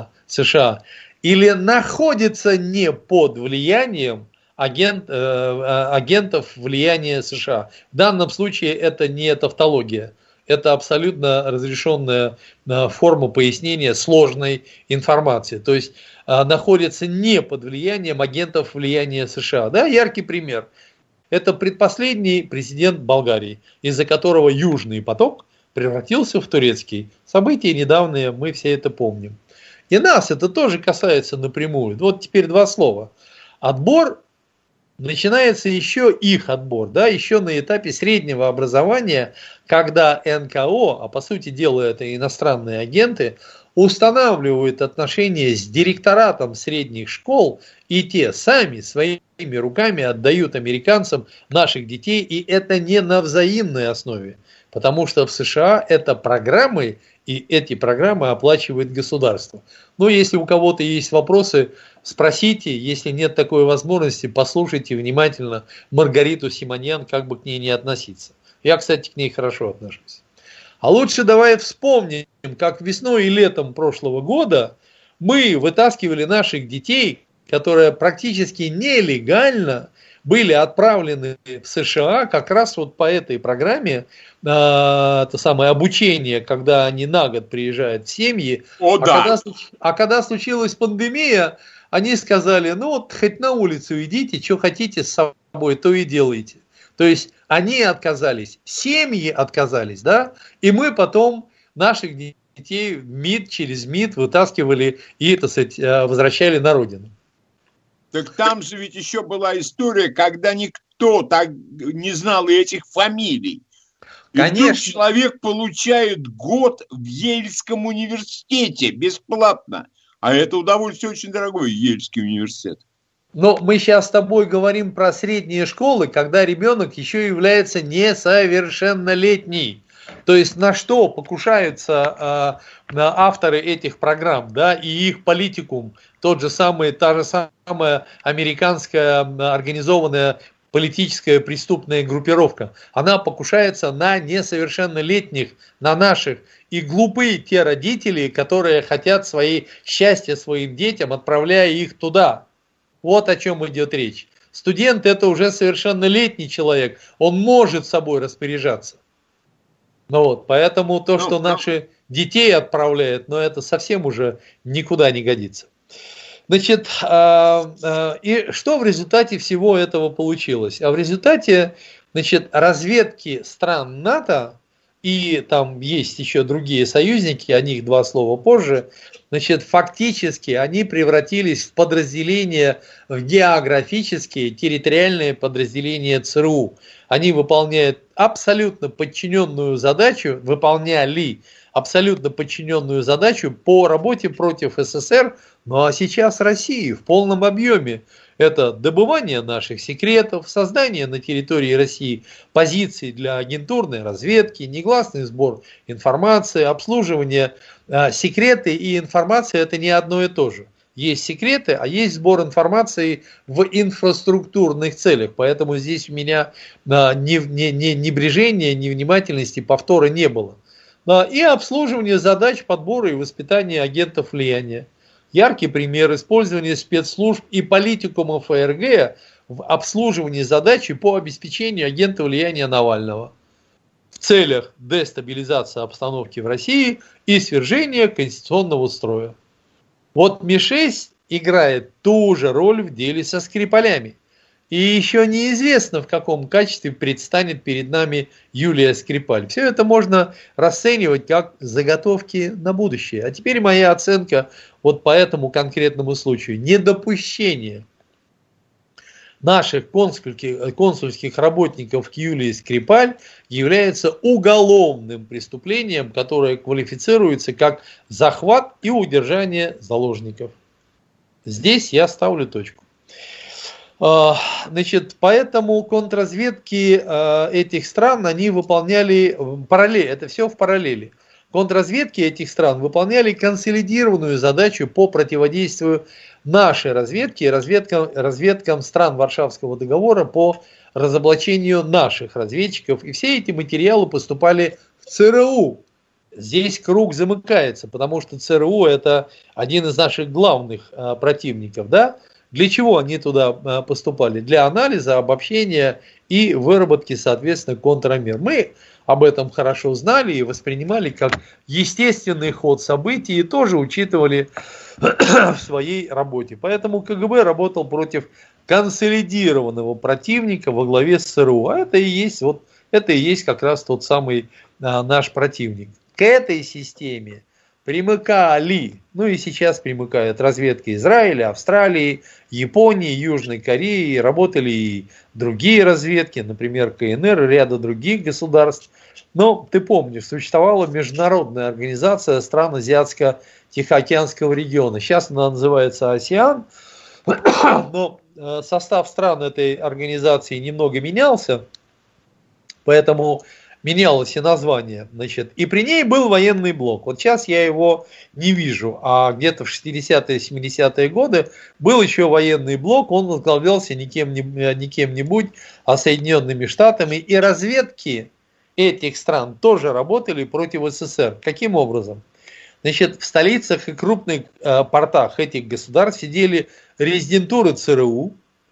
США или находится не под влиянием агент, агентов влияния США. В данном случае это не тавтология. Это абсолютно разрешенная форма пояснения сложной информации. То есть находится не под влиянием агентов влияния США. Да, яркий пример. Это предпоследний президент Болгарии, из-за которого Южный поток превратился в турецкий. События недавние, мы все это помним. И нас это тоже касается напрямую. Вот теперь два слова. Отбор. Начинается еще их отбор, да, еще на этапе среднего образования, когда эн ка о, а по сути дела это иностранные агенты, устанавливают отношения с директоратом средних школ, и те сами своими руками отдают американцам наших детей, и это не на взаимной основе, потому что в США это программы, и эти программы оплачивает государство. Но если у кого-то есть вопросы, спросите, если нет такой возможности, послушайте внимательно Маргариту Симоньян, как бы к ней не относиться. Я, кстати, к ней хорошо отношусь. А лучше давай вспомним, как весной и летом прошлого года мы вытаскивали наших детей, которые практически нелегально были отправлены в США как раз вот по этой программе, э, это самое обучение, когда они на год приезжают в семьи. О, а, да. когда, а когда случилась пандемия, они сказали, ну вот хоть на улицу идите, что хотите с собой, то и делайте. То есть они отказались, семьи отказались, да, и мы потом наших детей в МИД, через МИД вытаскивали и, так сказать, возвращали на родину. Так там же ведь еще была история, когда никто так не знал и этих фамилий. И Конечно. вдруг человек получает год в Ельском университете бесплатно. А это удовольствие очень дорогое, Ельский университет. Но мы сейчас с тобой говорим про средние школы, когда ребенок еще является несовершеннолетний. То есть на что покушаются э, авторы этих программ, да, и их политикум, тот же самый, та же самая американская организованная политическая преступная группировка, она покушается на несовершеннолетних, на наших. И глупые те родители, которые хотят свои счастья своим детям, отправляя их туда. Вот о чем идет речь. Студент – это уже совершеннолетний человек, он может собой распоряжаться. Ну вот, поэтому то, что наши детей отправляют, но это совсем уже никуда не годится. Значит, и что в результате всего этого получилось? А в результате, значит, разведки стран НАТО, и там есть еще другие союзники, о них два слова позже, значит, фактически они превратились в подразделения, в географические, территориальные подразделения ЦРУ. Они выполняют абсолютно подчиненную задачу, выполняли абсолютно подчиненную задачу по работе против СССР, ну а сейчас России в полном объеме. Это добывание наших секретов, создание на территории России позиций для агентурной разведки, негласный сбор информации, обслуживание. Секреты и информация – это не одно и то же. Есть секреты, а есть сбор информации в инфраструктурных целях. Поэтому здесь у меня ни, ни, ни небрежения, ни внимательности, повтора не было. И обслуживание задач подбора и воспитания агентов влияния. Яркий пример использования спецслужб и политикумов ФРГ в обслуживании задачи по обеспечению агента влияния Навального в целях дестабилизации обстановки в России и свержения конституционного строя. Вот Ми шесть играет ту же роль в деле со Скрипалями. И еще неизвестно, в каком качестве предстанет перед нами Юлия Скрипаль. Все это можно расценивать как заготовки на будущее. А теперь моя оценка вот по этому конкретному случаю. Недопущение наших консульских, консульских работников к Юлии Скрипаль является уголовным преступлением, которое квалифицируется как захват и удержание заложников. Здесь я ставлю точку. Значит, поэтому контрразведки этих стран, они выполняли параллель, это все в параллели. Контрразведки этих стран выполняли консолидированную задачу по противодействию нашей разведке и разведкам, разведкам стран Варшавского договора по разоблачению наших разведчиков. И все эти материалы поступали в ЦРУ. Здесь круг замыкается, потому что ЦРУ это один из наших главных противников, да? Для чего они туда поступали? Для анализа, обобщения и выработки, соответственно, контрмер. Мы об этом хорошо знали и воспринимали как естественный ход событий и тоже учитывали в своей работе. Поэтому КГБ работал против консолидированного противника во главе с ЦРУ. А это и есть, вот, это и есть как раз тот самый а, наш противник. К этой системе примыкали, ну и сейчас примыкают разведки Израиля, Австралии, Японии, Южной Кореи, работали и другие разведки, например, КНР и ряда других государств. Но ты помнишь, существовала международная организация стран Азиатско-Тихоокеанского региона. Сейчас она называется АСЕАН, но состав стран этой организации немного менялся, поэтому менялось и название, значит, и при ней был военный блок. Вот сейчас я его не вижу, а где-то в шестидесятые, семидесятые годы был еще военный блок, он возглавлялся не кем-нибудь, а Соединенными Штатами, и разведки этих стран тоже работали против СССР. Каким образом? Значит, в столицах и крупных э, портах этих государств сидели резидентуры ЦРУ,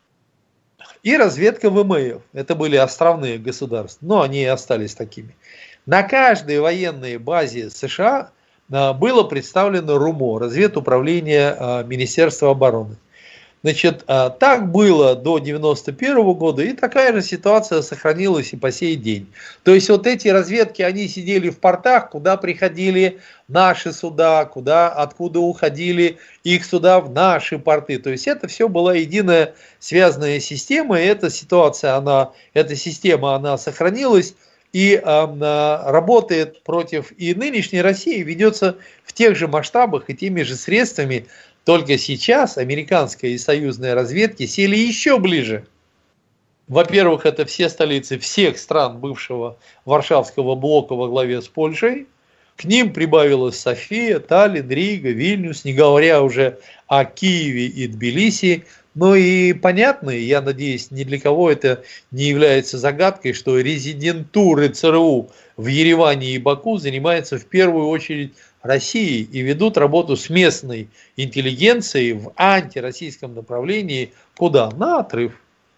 и разведка ВМФ. Это были островные государства, но они и остались такими. На каждой военной базе США было представлено РУМО, разведуправление Министерства обороны. Значит, так было до девяносто первого года, и такая же ситуация сохранилась и по сей день. То есть вот эти разведки, они сидели в портах, куда приходили наши суда, куда, откуда уходили их суда в наши порты. То есть это все была единая связанная система, и эта ситуация, она, эта система, она сохранилась и э, работает против и нынешней России, ведется в тех же масштабах и теми же средствами. Только сейчас американская и союзная разведки сели еще ближе. Во-первых, это все столицы всех стран бывшего Варшавского блока во главе с Польшей. К ним прибавилась София, Таллин, Рига, Вильнюс, не говоря уже о Киеве и Тбилиси. Ну и понятно, я надеюсь, ни для кого это не является загадкой, что резидентуры ЦРУ в Ереване и Баку занимаются в первую очередь Россией и ведут работу с местной интеллигенцией в антироссийском направлении. Куда? На отрыв.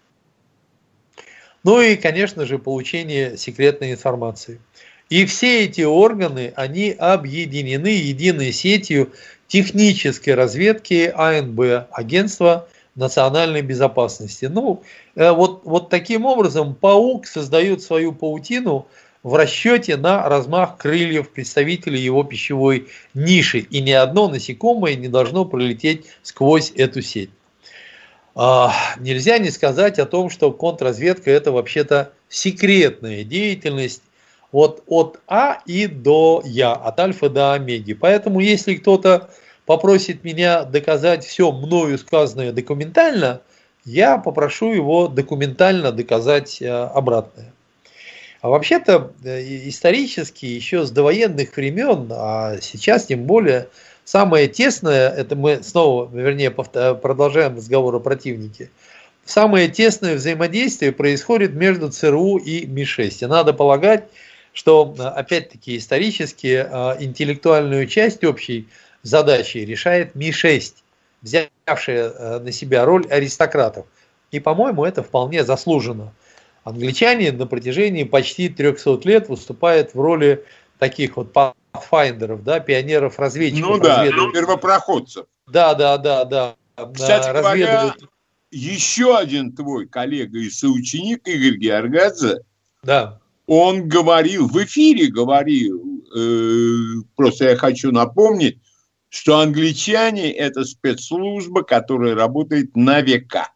Ну и, конечно же, получение секретной информации. И все эти органы, они объединены единой сетью технической разведки АНБ, Агентства национальной безопасности. Ну, вот, вот таким образом паук создает свою паутину в расчете на размах крыльев представителей его пищевой ниши. И ни одно насекомое не должно пролететь сквозь эту сеть. А, нельзя не сказать о том, что контрразведка это вообще-то секретная деятельность вот от А и до Я, от альфа до омеги. Поэтому если кто-то попросит меня доказать все мною сказанное документально, я попрошу его документально доказать обратное. А вообще-то исторически еще с довоенных времен, а сейчас тем более, самое тесное, это мы снова, вернее, продолжаем разговор о противнике, самое тесное взаимодействие происходит между ЦРУ и Ми шесть. И надо полагать, что, опять-таки, исторически интеллектуальную часть общей задачи решает Ми шесть, взявшая на себя роль аристократов. И, по-моему, это вполне заслуженно. Англичане на протяжении почти трехсот лет выступают в роли таких вот паthfindеров, да, пионеров-разведчиков. Ну да, первопроходцев. Да, да, да, да. Кстати говоря, еще один твой коллега и соученик Игорь Георгадзе, да. Он говорил, в эфире говорил, э, просто я хочу напомнить, что англичане – это спецслужба, которая работает на века.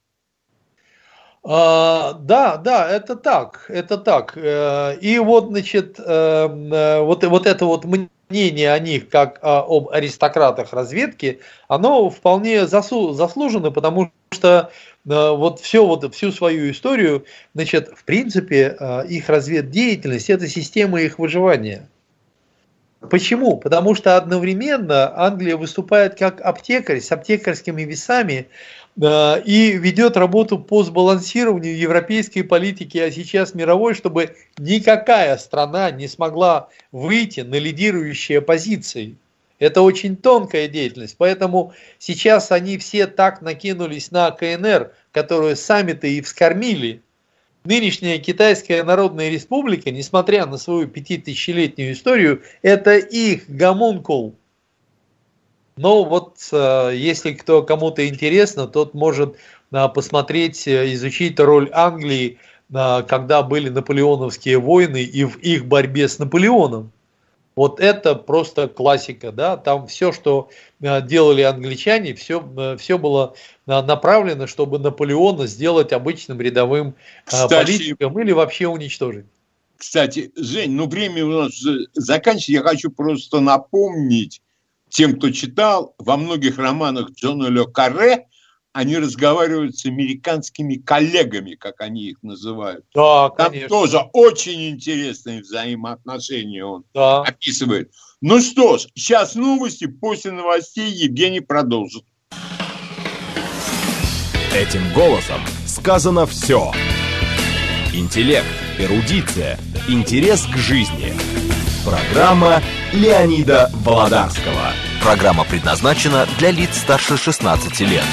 А, да, да, это так, это так. И вот, значит, вот, вот это вот мнение о них, как об аристократах разведки, оно вполне заслужено, потому что вот, все, вот всю свою историю, значит, в принципе, их разведдеятельность – это система их выживания. Почему? Потому что одновременно Англия выступает как аптекарь с аптекарскими весами и ведет работу по сбалансированию европейской политики, а сейчас мировой, чтобы никакая страна не смогла выйти на лидирующие позиции. Это очень тонкая деятельность, поэтому сейчас они все так накинулись на КНР, которую сами-то и вскормили. Нынешняя Китайская Народная Республика, несмотря на свою пятитысячелетнюю историю, это их гомункул. Но вот если кто, кому-то интересно, тот может посмотреть, изучить роль Англии, когда были наполеоновские войны и в их борьбе с Наполеоном. Вот это просто классика, да, там все, что делали англичане, все, все было направлено, чтобы Наполеона сделать обычным рядовым Кстати, политиком или вообще уничтожить. Кстати, Жень, ну время у нас заканчивается, я хочу просто напомнить тем, кто читал, во многих романах Джона Ле Карре они разговаривают с американскими коллегами, как они их называют. Да, Там конечно. тоже очень интересные взаимоотношения он да. описывает. Ну что ж, сейчас новости, после новостей Евгений продолжит. Этим голосом сказано все. Интеллект, эрудиция, интерес к жизни. Программа Леонида Володарского. Программа предназначена для лиц старше шестнадцати лет.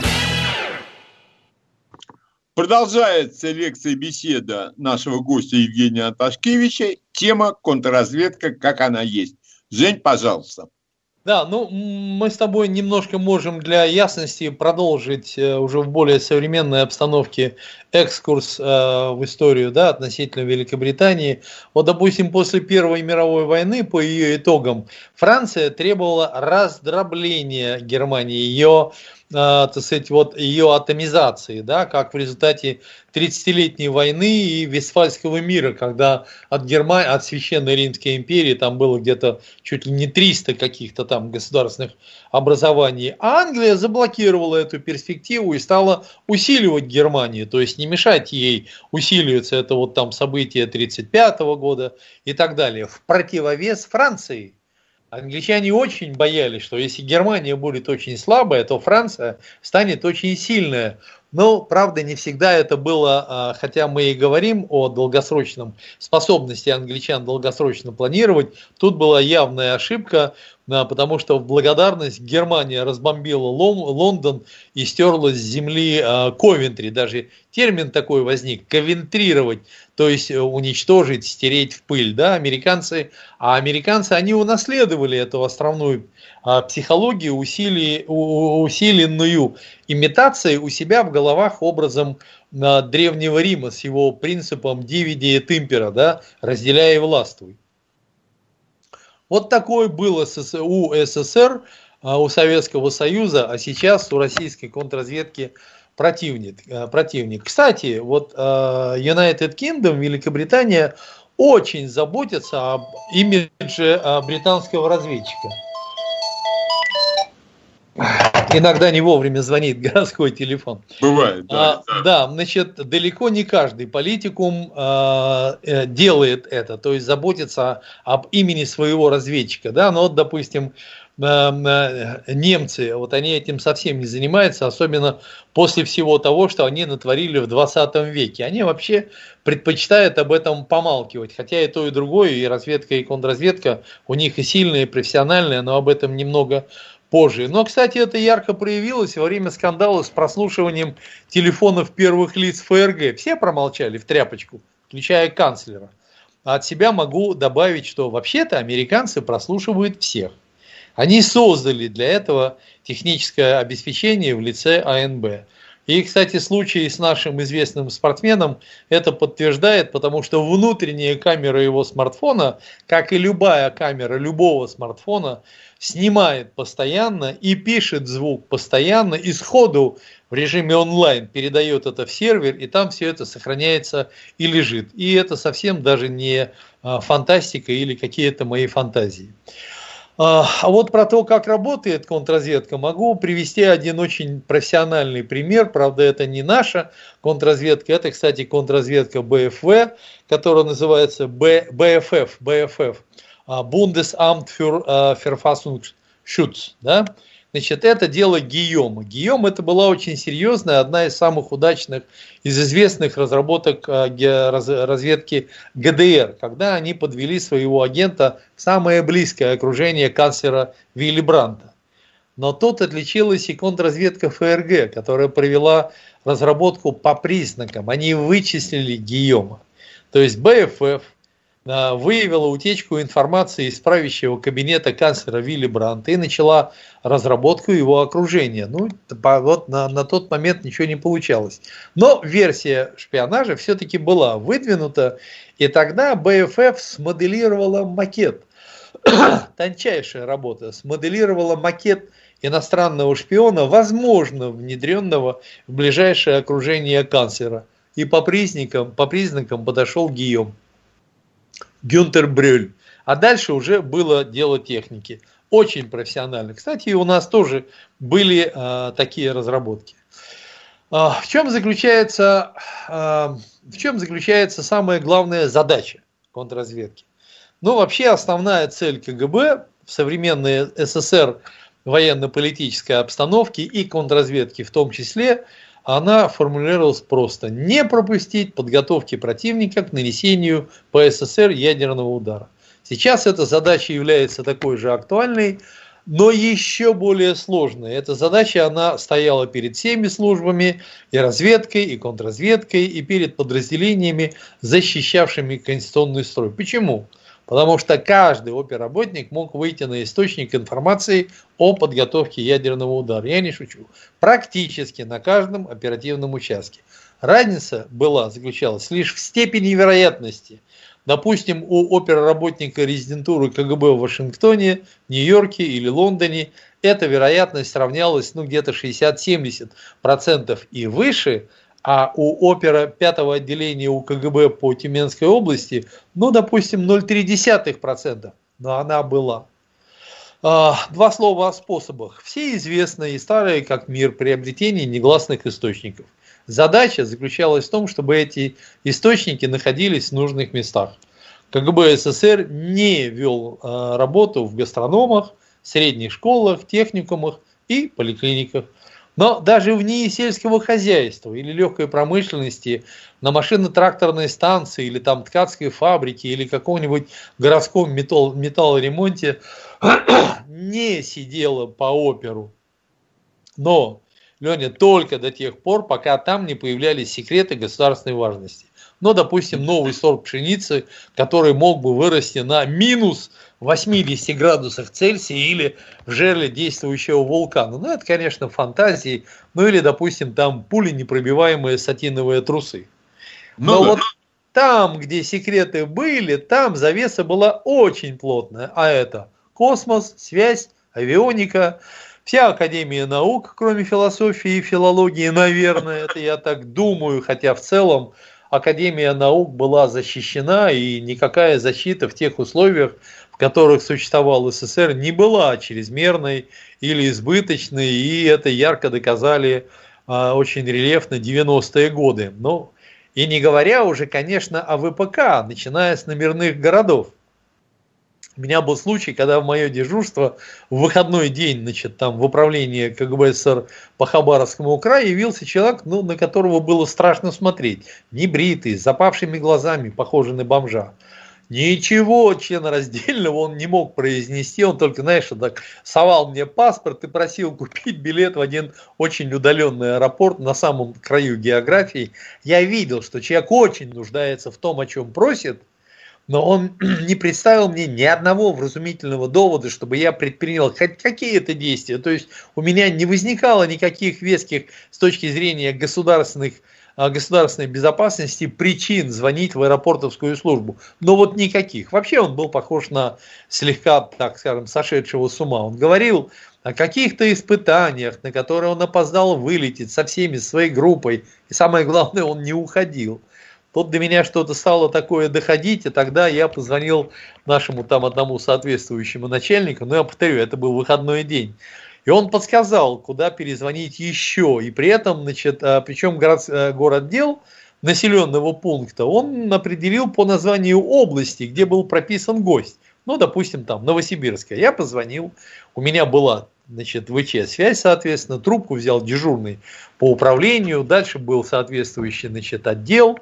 Продолжается лекция-беседа нашего гостя Евгения Анташкевича. Тема контрразведка, как она есть. Жень, пожалуйста. Да, ну мы с тобой немножко можем для ясности продолжить э, уже в более современной обстановке экскурс э, в историю, да, относительно Великобритании. Вот, допустим, после Первой мировой войны, по ее итогам, Франция требовала раздробления Германии, ее, э, так сказать, вот ее атомизации, да, как в результате тридцатилетней войны и Вестфальского мира, когда от Германии, от Священной Римской империи там было где-то чуть ли не триста каких-то там государственных образований, а Англия заблокировала эту перспективу и стала усиливать Германию, то есть не мешать ей усиливаться, это вот там события тридцать пятого года и так далее, в противовес Франции. Англичане очень боялись, что если Германия будет очень слабая, то Франция станет очень сильная. Но, правда, не всегда это было, хотя мы и говорим о долгосрочном способности англичан долгосрочно планировать, тут была явная ошибка, потому что в благодарность Германия разбомбила Лондон и стерла с земли Ковентри. Даже термин такой возник – ковентрировать, то есть уничтожить, стереть в пыль. Да? Американцы, а американцы, они унаследовали эту островную психологию, усили, усиленную имитацией у себя в головах образом Древнего Рима с его принципом «Divide et impera», да? «Разделяй и властвуй». Вот такой был у СССР, у Советского Союза, а сейчас у российской контрразведки противник. противник. Кстати, вот United Kingdom, Великобритания, очень заботится об имидже британского разведчика. Иногда не вовремя звонит городской телефон. Бывает, да. А, да, значит, далеко не каждый политикум а, делает это, то есть заботится об имени своего разведчика. Да? Но вот, допустим, немцы, вот они этим совсем не занимаются, особенно после всего того, что они натворили в двадцатом веке. Они вообще предпочитают об этом помалкивать, хотя и то, и другое, и разведка, и контрразведка у них и сильная, и профессиональная, но об этом немного позже. Но, кстати, это ярко проявилось во время скандала с прослушиванием телефонов первых лиц ФРГ. Все промолчали в тряпочку, включая канцлера. А от себя могу добавить, что вообще-то американцы прослушивают всех. Они создали для этого техническое обеспечение в лице АНБ. И, кстати, случай с нашим известным спортсменом это подтверждает, потому что внутренняя камера его смартфона, как и любая камера любого смартфона, снимает постоянно и пишет звук постоянно, и сходу в режиме онлайн передает это в сервер, и там все это сохраняется и лежит. И это совсем даже не фантастика или какие-то мои фантазии. А вот про то, как работает контрразведка, могу привести один очень профессиональный пример. Правда, это не наша контрразведка, это, кстати, контрразведка БФВ, которая называется БФФ, БФФ, Bundesamt für Verfassungsschutz. Да? Значит, это дело Гийома. Гийом это была очень серьезная, одна из самых удачных из известных разработок разведки ГДР, когда они подвели своего агента в самое близкое окружение канцлера Вилли Брандта. Но тут отличилась и контрразведка ФРГ, которая провела разработку по признакам. Они вычислили Гийома. То есть БФФ выявила утечку информации из правящего кабинета канцлера Вилли Брандта и начала разработку его окружения. Ну, вот на, на тот момент ничего не получалось. Но версия шпионажа все-таки была выдвинута, и тогда БФФ смоделировала макет. Тончайшая работа. Смоделировала макет иностранного шпиона, возможно, внедренного в ближайшее окружение канцлера. И по признакам, по признакам подошел Гийом. Гюнтер Брюль. А дальше уже было дело техники. Очень профессионально. Кстати, и у нас тоже были э, такие разработки. Э, в чем заключается, э, в чем заключается самая главная задача контрразведки? Ну, вообще основная цель КГБ в современной СССР военно-политической обстановке и контрразведки в том числе, она формулировалась просто: не пропустить подготовки противника к нанесению по СССР ядерного удара. Сейчас эта задача является такой же актуальной, но еще более сложной. Эта задача, она стояла перед всеми службами, и разведкой, и контрразведкой, и перед подразделениями, защищавшими конституционный строй. Почему? Потому что каждый оперработник мог выйти на источник информации о подготовке ядерного удара. Я не шучу. Практически на каждом оперативном участке. Разница была, заключалась лишь в степени вероятности. Допустим, у оперработника резидентуры КГБ в Вашингтоне, Нью-Йорке или Лондоне эта вероятность равнялась ну, где-то шестьдесят-семьдесят процентов и выше, а у опера пятого отделения у КГБ по Тюменской области, ну, допустим, ноль целых три десятых процента, но она была. Два слова о способах. Все известные и старые, как мир, приобретения негласных источников. Задача заключалась в том, чтобы эти источники находились в нужных местах. КГБ СССР не вел э, работу в гастрономах, средних школах, техникумах и поликлиниках. Но даже в НИИ сельского хозяйства или легкой промышленности, на машино-тракторной станции или там ткацкой фабрике или каком-нибудь городском металл- металлоремонте не сидела по оперу. Но, Леня, только до тех пор, пока там не появлялись секреты государственной важности. Но, допустим, новый сорт пшеницы, который мог бы вырасти на минус восемьдесят градусах Цельсия или в жерле действующего вулкана. Ну, это, конечно, фантазии. Ну, или, допустим, там пуленепробиваемые сатиновые трусы. Но ну, вот там, где секреты были, там завеса была очень плотная. А это космос, связь, авионика, вся Академия наук, кроме философии и филологии, наверное, это я так думаю, хотя в целом Академия наук была защищена, и никакая защита в тех условиях, в которых существовал СССР, не была чрезмерной или избыточной, и это ярко доказали а, очень рельефно девяностые годы. Ну, и не говоря уже, конечно, о ВПК, начиная с номерных городов. У меня был случай, когда в мое дежурство в выходной день, значит, там в управлении КГБ СССР по Хабаровскому краю явился человек, ну, на которого было страшно смотреть. Небритый, с запавшими глазами, похожий на бомжа. Ничего членораздельного он не мог произнести, он только, знаешь, так совал мне паспорт и просил купить билет в один очень удаленный аэропорт на самом краю географии. Я видел, что человек очень нуждается в том, о чем просит, но он не представил мне ни одного вразумительного довода, чтобы я предпринял хоть какие-то действия. То есть у меня не возникало никаких веских с точки зрения государственных, государственной безопасности причин звонить в аэропортовскую службу. Но вот никаких. Вообще он был похож на слегка, так скажем, сошедшего с ума. Он говорил о каких-то испытаниях, на которые он опоздал вылететь со всеми своей группой. И самое главное, он не уходил. Тут до меня что-то стало такое доходить, и тогда я позвонил нашему там одному соответствующему начальнику, но я повторю, это был выходной день. И он подсказал, куда перезвонить еще. И при этом, значит, причем город, городдел населенного пункта, он определил по названию области, где был прописан гость. Ну, допустим, там, Новосибирская. Я позвонил, у меня была, значит, ВЧ-связь, соответственно, трубку взял дежурный по управлению, дальше был соответствующий, значит, отдел.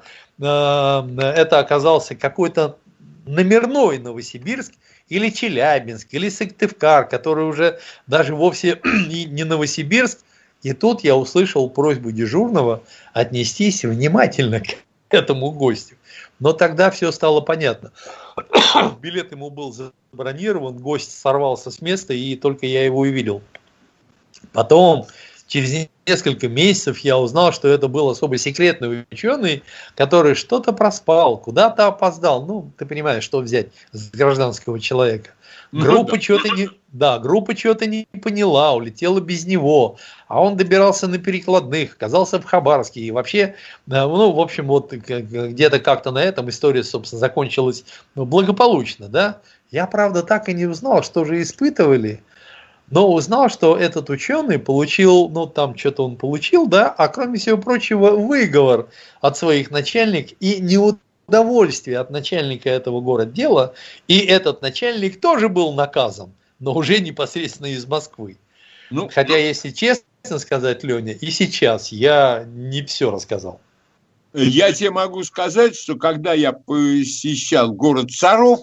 Это оказался какой-то номерной Новосибирск, или Челябинск, или Сыктывкар, который уже даже вовсе не Новосибирск. И тут я услышал просьбу дежурного отнестись внимательно к этому гостю. Но тогда все стало понятно. Билет ему был забронирован, гость сорвался с места, и только я его увидел. Потом, через несколько месяцев, я узнал, что это был особо секретный ученый, который что-то проспал, куда-то опоздал. Ну, ты понимаешь, что взять с гражданского человека. Группа что-то не, да, группа что-то не поняла, улетела без него, а он добирался на перекладных, оказался в Хабаровске. И вообще, ну, в общем, вот где-то как-то на этом история, собственно, закончилась благополучно, да. Я, правда, так и не узнал, что же испытывали. Но узнал, что этот ученый получил, ну там что-то он получил, да, а кроме всего прочего выговор от своих начальников и неудовольствие от начальника этого городдела, и этот начальник тоже был наказан, но уже непосредственно из Москвы. Ну, хотя, если честно сказать, Леня, и сейчас я не все рассказал. Я тебе могу сказать, что когда я посещал город Саров,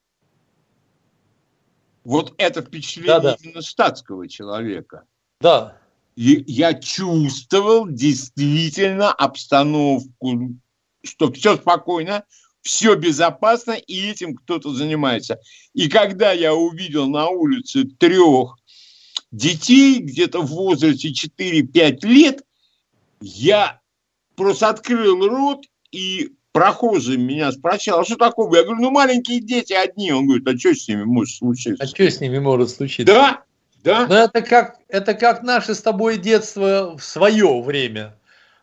вот это впечатление да, да. именно статского человека. Да. И я чувствовал действительно обстановку, что все спокойно, все безопасно, и этим кто-то занимается. И когда я увидел на улице трех детей, где-то в возрасте четыре-пять лет, я просто открыл рот, и прохожий меня спросил, а что такое? Я говорю, ну, маленькие дети одни. Он говорит, а что с ними может случиться? А что с ними может случиться? Да, да. Но это как, это как наше с тобой детство в свое время.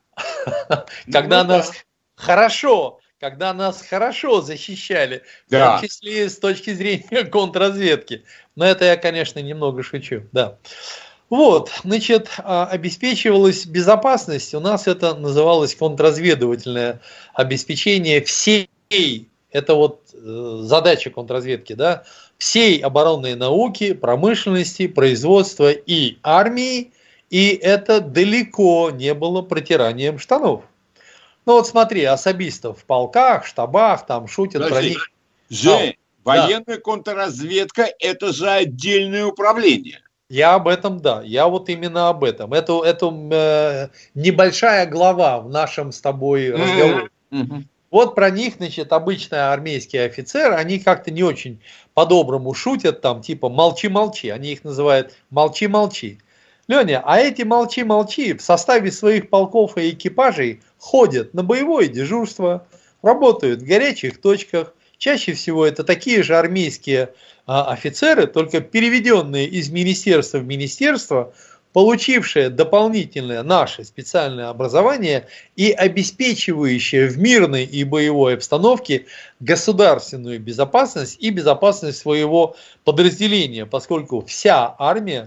Когда нас хорошо, когда нас хорошо защищали, в том числе с точки зрения контрразведки. Но это я, конечно, немного шучу, да. Вот, значит, обеспечивалась безопасность, у нас это называлось контрразведывательное обеспечение всей, это вот задача контрразведки, да, всей оборонной науки, промышленности, производства и армии, и это далеко не было протиранием штанов. Ну вот смотри, особистов в полках, штабах, там шутят про них. Жень, военная да. контрразведка – это же отдельное управление. Я об этом, да, я вот именно об этом. Это, это э, небольшая глава в нашем с тобой разговоре. Mm-hmm. Вот про них, значит, обычные армейские офицеры, они как-то не очень по-доброму шутят, там, типа «молчи-молчи», они их называют «молчи-молчи». Леня, а эти молчи-молчи в составе своих полков и экипажей ходят на боевое дежурство, работают в горячих точках. Чаще всего это такие же армейские а, офицеры, только переведенные из министерства в министерство, получившие дополнительное наше специальное образование и обеспечивающие в мирной и боевой обстановке государственную безопасность и безопасность своего подразделения, поскольку вся армия,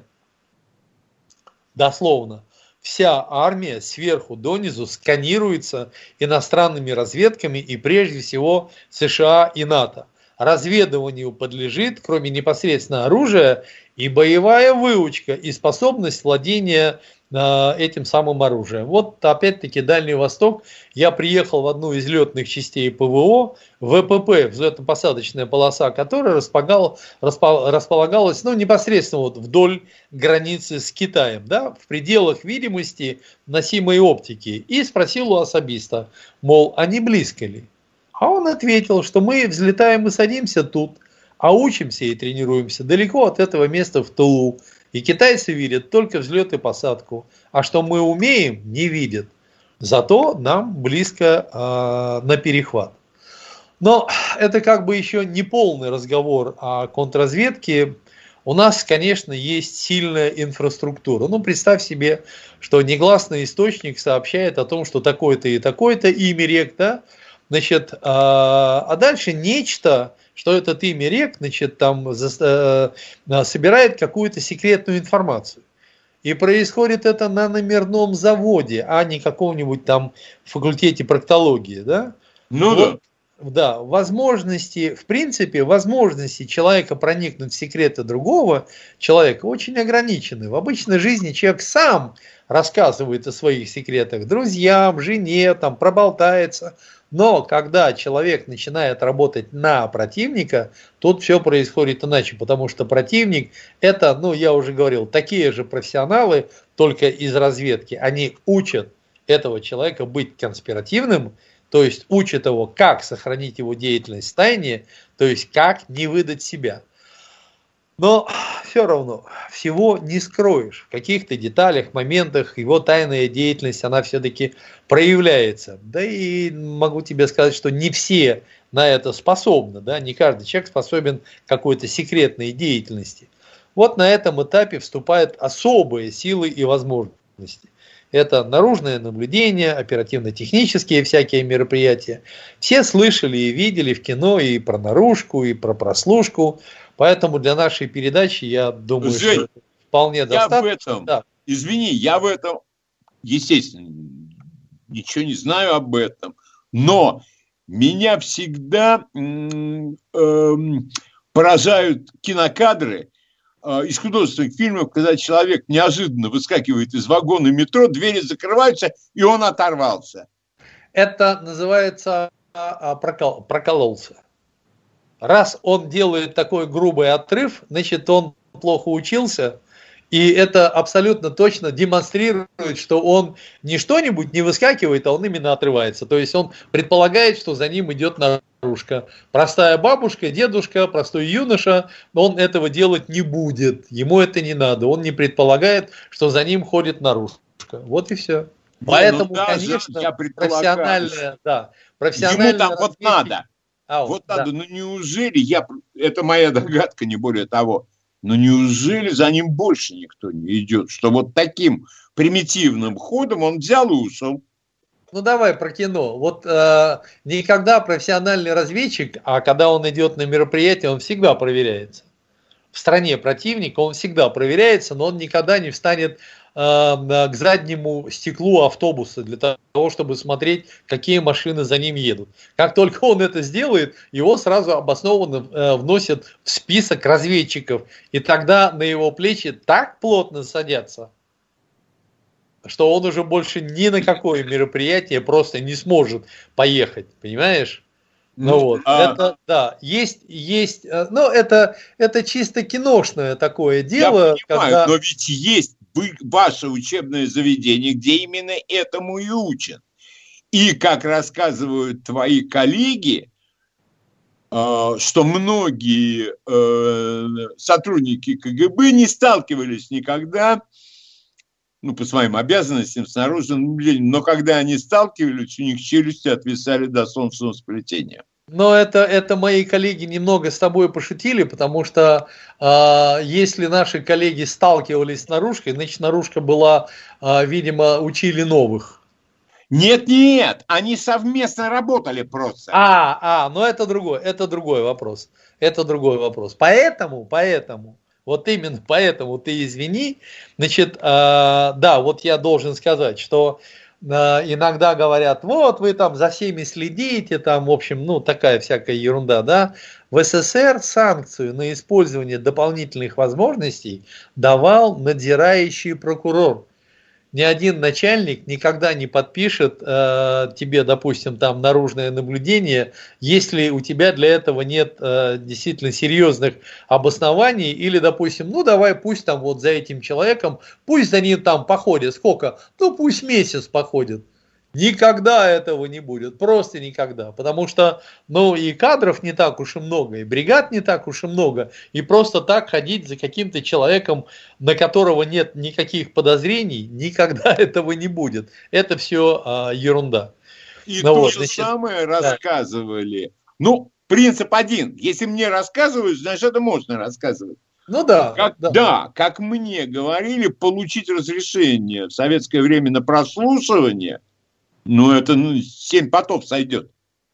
дословно, вся армия сверху донизу сканируется иностранными разведками и прежде всего США и НАТО. Разведыванию подлежит, кроме непосредственно оружия, и боевая выучка, и способность владения э, этим самым оружием. Вот опять-таки Дальний Восток. Я приехал в одну из летных частей ПВО, ВПП, взлетно-посадочная полоса, которая располагал, располагалась ну, непосредственно вот вдоль границы с Китаем, да, в пределах видимости носимой оптики. И спросил у особиста, мол, а не близко ли? А он ответил, что мы взлетаем и садимся тут, а учимся и тренируемся далеко от этого места в тылу. И китайцы видят только взлет и посадку, а что мы умеем, не видят. Зато нам близко э, на перехват. Но это как бы еще не полный разговор о контрразведке. У нас, конечно, есть сильная инфраструктура. Ну, представь себе, что негласный источник сообщает о том, что такое-то и такое-то имя рек, да? Значит, а дальше нечто, что этот имя рек, значит, там собирает какую-то секретную информацию. И происходит это на номерном заводе, а не каком-нибудь там факультете проктологии, да? Ну вот, да. Да, возможности, в принципе, возможности человека проникнуть в секреты другого человека очень ограничены. В обычной жизни человек сам рассказывает о своих секретах друзьям, жене, там, проболтается. Но когда человек начинает работать на противника, тут все происходит иначе, потому что противник это, ну я уже говорил, такие же профессионалы, только из разведки. Они учат этого человека быть конспиративным, то есть учат его, как сохранить его деятельность в тайне, то есть как не выдать себя. Но все равно всего не скроешь. В каких-то деталях, моментах его тайная деятельность, она все-таки проявляется. Да и могу тебе сказать, что не все на это способны. Да? Не каждый человек способен к какой-то секретной деятельности. Вот на этом этапе вступают особые силы и возможности. Это наружное наблюдение, оперативно-технические всякие мероприятия. Все слышали и видели в кино и про наружку, и про прослушку. Поэтому для нашей передачи, я думаю, Жень, что вполне я достаточно. В этом, да. Извини, я в этом, естественно, ничего не знаю об этом. Но меня всегда э, поражают кинокадры э, из художественных фильмов, когда человек неожиданно выскакивает из вагона метро, двери закрываются, и он оторвался. Это называется прокол, прокололся. Раз он делает такой грубый отрыв, значит, он плохо учился, и это абсолютно точно демонстрирует, что он не что-нибудь не выскакивает, а он именно отрывается. То есть он предполагает, что за ним идет наружка. Простая бабушка, дедушка, простой юноша, он этого делать не будет. Ему это не надо. Он не предполагает, что за ним ходит наружка. Вот и все. Не, Поэтому, ну, конечно, я профессиональная, да, профессиональная ему там вот надо. А, вот да. надо. Ну неужели, я, это моя догадка, не более того, но неужели за ним больше никто не идет, что вот таким примитивным ходом он взял и ушел? Ну давай про кино. Вот э, никогда профессиональный разведчик, а когда он идет на мероприятие, он всегда проверяется. В стране противника он всегда проверяется, но он никогда не встанет э, к заднему стеклу автобуса для того, чтобы смотреть, какие машины за ним едут. Как только он это сделает, его сразу обоснованно э, вносят в список разведчиков. И тогда на его плечи так плотно садятся, что он уже больше ни на какое мероприятие просто не сможет поехать, понимаешь? Ну, ну вот, а... это, да, есть, есть, ну, это, это чисто киношное такое дело. Я понимаю, когда... но ведь есть ваше учебное заведение, где именно этому и учат. И, как рассказывают твои коллеги, что многие сотрудники ка гэ бэ не сталкивались никогда, ну, по своим обязанностям, с наружным наблюдением. Но когда они сталкивались, у них челюсти отвисали до солнечного сплетения. Но это, это мои коллеги немного с тобой пошутили, потому что э, если наши коллеги сталкивались с наружкой, значит, наружка была, э, видимо, учили новых. Нет, нет, они совместно работали просто. А, а, но это другой, это другой вопрос. Это другой вопрос. Поэтому, поэтому... Вот именно поэтому ты извини. Значит, э, да, вот я должен сказать, что э, иногда говорят, вот вы там за всеми следите, там, в общем, ну, такая всякая ерунда, да. В эс эс эс эр санкцию на использование дополнительных возможностей давал надзирающий прокурор. Ни один начальник никогда не подпишет э, тебе, допустим, там наружное наблюдение, если у тебя для этого нет э, действительно серьезных обоснований, или, допустим, ну давай пусть там вот за этим человеком, пусть за ним там походит, сколько? Ну пусть месяц походит. Никогда этого не будет, просто никогда, потому что, ну, и кадров не так уж и много, и бригад не так уж и много, и просто так ходить за каким-то человеком, на которого нет никаких подозрений, никогда этого не будет. Это все а, ерунда. И ну, то вот, же значит, самое да. рассказывали. Ну, принцип один. Если мне рассказывают, значит, это можно рассказывать. Ну да, как, да. Да, как мне говорили, получить разрешение в советское время на прослушивание, ну, это ну, семь потов сойдет.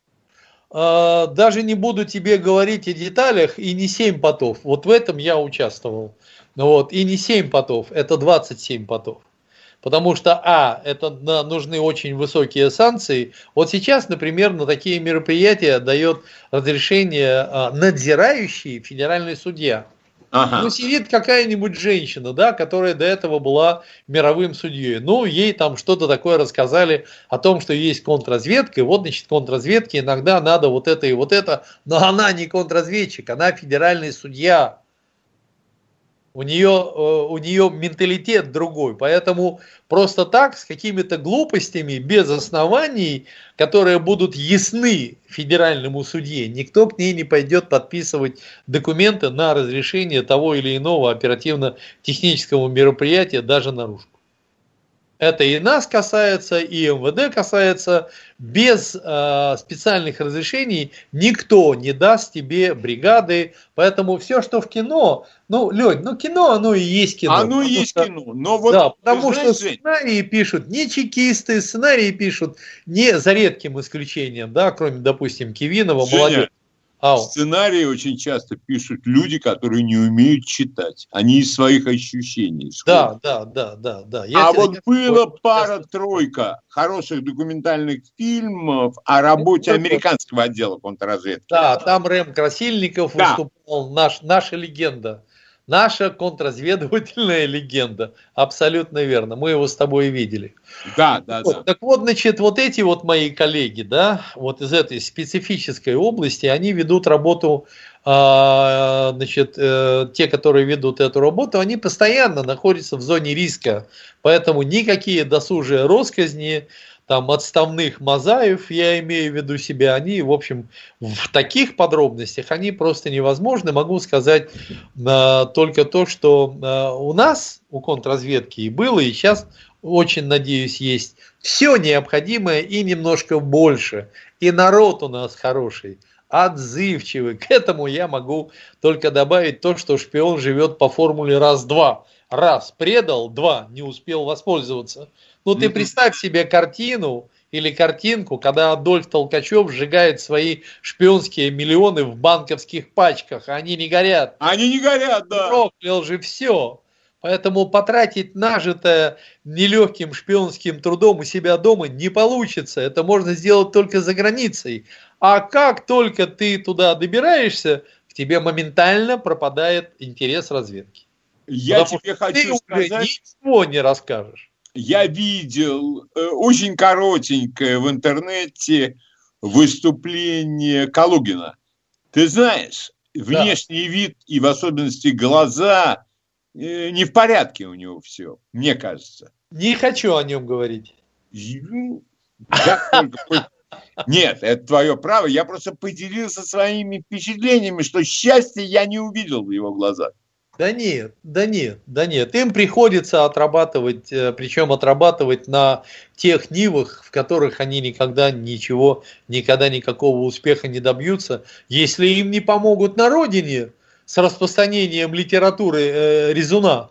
Даже не буду тебе говорить о деталях, и не семь потов. Вот в этом я участвовал. Вот, и не семь потов, это двадцать семь потов. Потому что, а, это нужны очень высокие санкции. Вот сейчас, например, на такие мероприятия дает разрешение надзирающий федеральный судья. Ага. Ну, сидит какая-нибудь женщина, да, которая до этого была мировым судьей. Ну, ей там что-то такое рассказали о том, что есть контрразведка, и вот, значит, контрразведке иногда надо вот это и вот это, но она не контрразведчик, она федеральный судья. У нее, у нее менталитет другой, поэтому просто так, с какими-то глупостями, без оснований, которые будут ясны федеральному судье, никто к ней не пойдет подписывать документы на разрешение того или иного оперативно-технического мероприятия, даже наружку. Это и нас касается, и эм вэ дэ касается. Без э, специальных разрешений никто не даст тебе бригады. Поэтому все, что в кино, ну, Лёнь, ну кино, оно и есть кино. Оно и есть что, кино. Но вот, да, потому знаешь, что сценарии пишут не чекисты, сценарии пишут не за редким исключением, да, кроме, допустим, Кивинова, молодежь. Ау. Сценарии очень часто пишут люди, которые не умеют читать. Они из своих ощущений. Да, да, да, да, да. Я а вот было пара-тройка хороших документальных фильмов о работе американского отдела контрразведки. Да, там Рэм Красильников да. выступал, наш, наша легенда. Наша контрразведывательная легенда. Абсолютно верно. Мы его с тобой видели. Да, да, вот, да. Так вот, значит, вот эти вот мои коллеги, да, вот из этой специфической области, они ведут работу, э, значит, э, те, которые ведут эту работу, они постоянно находятся в зоне риска. Поэтому никакие досужие россказни, там отставных Мазаев, я имею в виду себя, они, в общем, в таких подробностях, они просто невозможны. Могу сказать э, только то, что э, у нас, у контрразведки и было, и сейчас, очень надеюсь, есть все необходимое и немножко больше. И народ у нас хороший, отзывчивый. К этому я могу только добавить то, что шпион живет по формуле раз-два. Раз предал, два не успел воспользоваться. Ну ты представь себе картину или картинку, когда Адольф Толкачев сжигает свои шпионские миллионы в банковских пачках, а они не горят. Они не горят, да. Проклял же все. Поэтому потратить нажитое нелегким шпионским трудом у себя дома не получится. Это можно сделать только за границей. А как только ты туда добираешься, к тебе моментально пропадает интерес разведки. Я Потому тебе что хочу ты сказать, уже ничего не расскажешь. Я видел э, очень коротенькое в интернете выступление Калугина. Ты знаешь, внешний да. вид и в особенности глаза э, не в порядке у него все, мне кажется. Не хочу о нем говорить. Нет, это твое право. Я просто поделился своими впечатлениями, что счастья я не увидел в его глазах. Да нет, да нет, да нет. Им приходится отрабатывать, причем отрабатывать на тех нивах, в которых они никогда ничего, никогда никакого успеха не добьются, если им не помогут на родине с распространением литературы э, Резуна.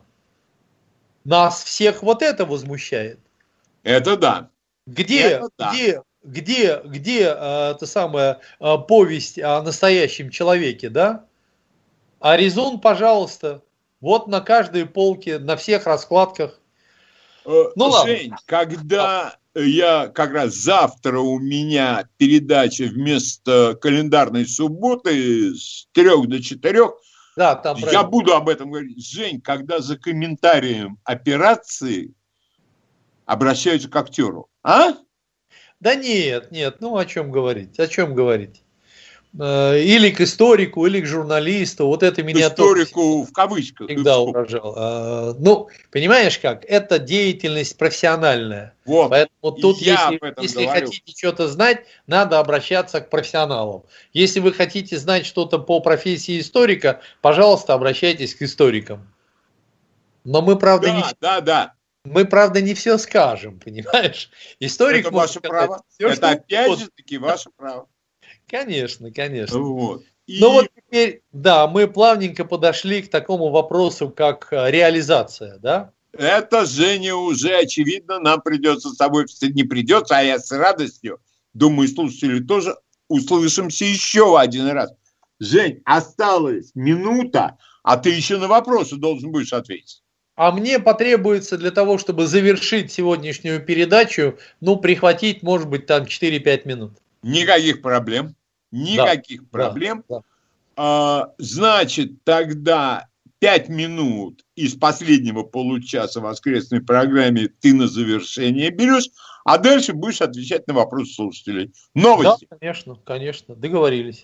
Нас всех вот это возмущает. Это да. Где, это да. где, где, где э, та самая э, повесть о настоящем человеке, да? А Резун, пожалуйста, вот на каждой полке, на всех раскладках. Ну Жень, ладно. Когда я как раз завтра у меня передача вместо календарной субботы с трех до четырех, да, там я правильно. Буду об этом говорить. Жень, когда за комментарием операции обращаются к актеру, а? Да нет, нет, ну о чем говорить, о чем говорить. Или к историку, или к журналисту. Вот это меня историку в кавычках всегда угрожало. Ну, понимаешь как? Это деятельность профессиональная. Вот. Поэтому тут, если, если хотите что-то знать, надо обращаться к профессионалам. Если вы хотите знать что-то по профессии историка, пожалуйста, обращайтесь к историкам. Но мы, правда, да, не... Да, да. Мы, правда, не все скажем, понимаешь? Историк это ваше право. Все, это опять же таки ваше право. Конечно, конечно. Вот. И... Ну вот теперь, да, мы плавненько подошли к такому вопросу, как реализация, да? Это, Женя, уже очевидно, нам придется с тобой, не придется, а я с радостью, думаю, слушатели тоже услышимся еще один раз. Жень, осталась минута, а ты еще на вопросы должен будешь ответить. А мне потребуется для того, чтобы завершить сегодняшнюю передачу, ну, прихватить, может быть, там четыре-пять минут. Никаких проблем. Никаких да, проблем. Да, да. А, значит, тогда пять минут из последнего получаса в воскресной программе ты на завершение берешь, а дальше будешь отвечать на вопросы слушателей. Новости. Да, конечно, конечно, договорились.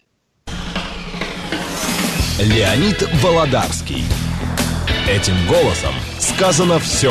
Леонид Володарский. Этим голосом сказано все.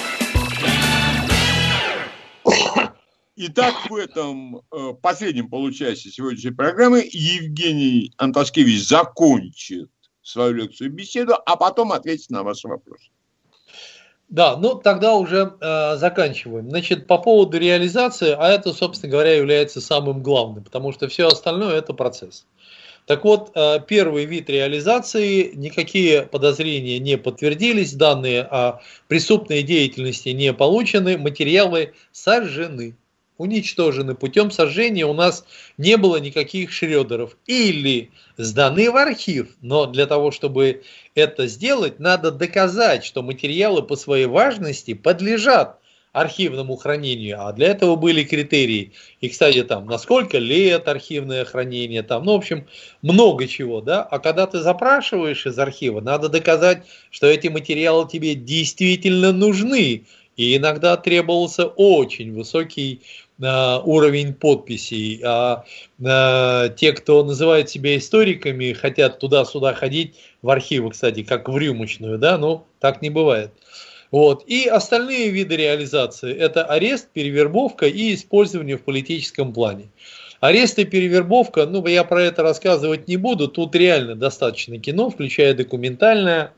Итак, в этом э, последнем получасе сегодняшней программы Евгений Анташкевич закончит свою лекцию и беседу, а потом ответит на ваши вопросы. Да, ну тогда уже э, заканчиваем. Значит, по поводу реализации, а это, собственно говоря, является самым главным, потому что все остальное это процесс. Так вот, э, первый вид реализации, никакие подозрения не подтвердились, данные о преступной деятельности не получены, материалы сожжены. Уничтожены путем сожжения, у нас не было никаких Шрёдеров. Или сданы в архив, но для того, чтобы это сделать, надо доказать, что материалы по своей важности подлежат архивному хранению, а для этого были критерии. И, кстати, там, на сколько лет архивное хранение, там, ну, в общем, много чего, да. А когда ты запрашиваешь из архива, надо доказать, что эти материалы тебе действительно нужны. И иногда требовался очень высокий э, уровень подписей. А э, те, кто называет себя историками, хотят туда-сюда ходить в архивы, кстати, как в рюмочную, да, ну, так не бывает. Вот. И остальные виды реализации – это арест, перевербовка и использование в политическом плане. Арест и перевербовка, ну, я про это рассказывать не буду, тут реально достаточно кино, включая документальное.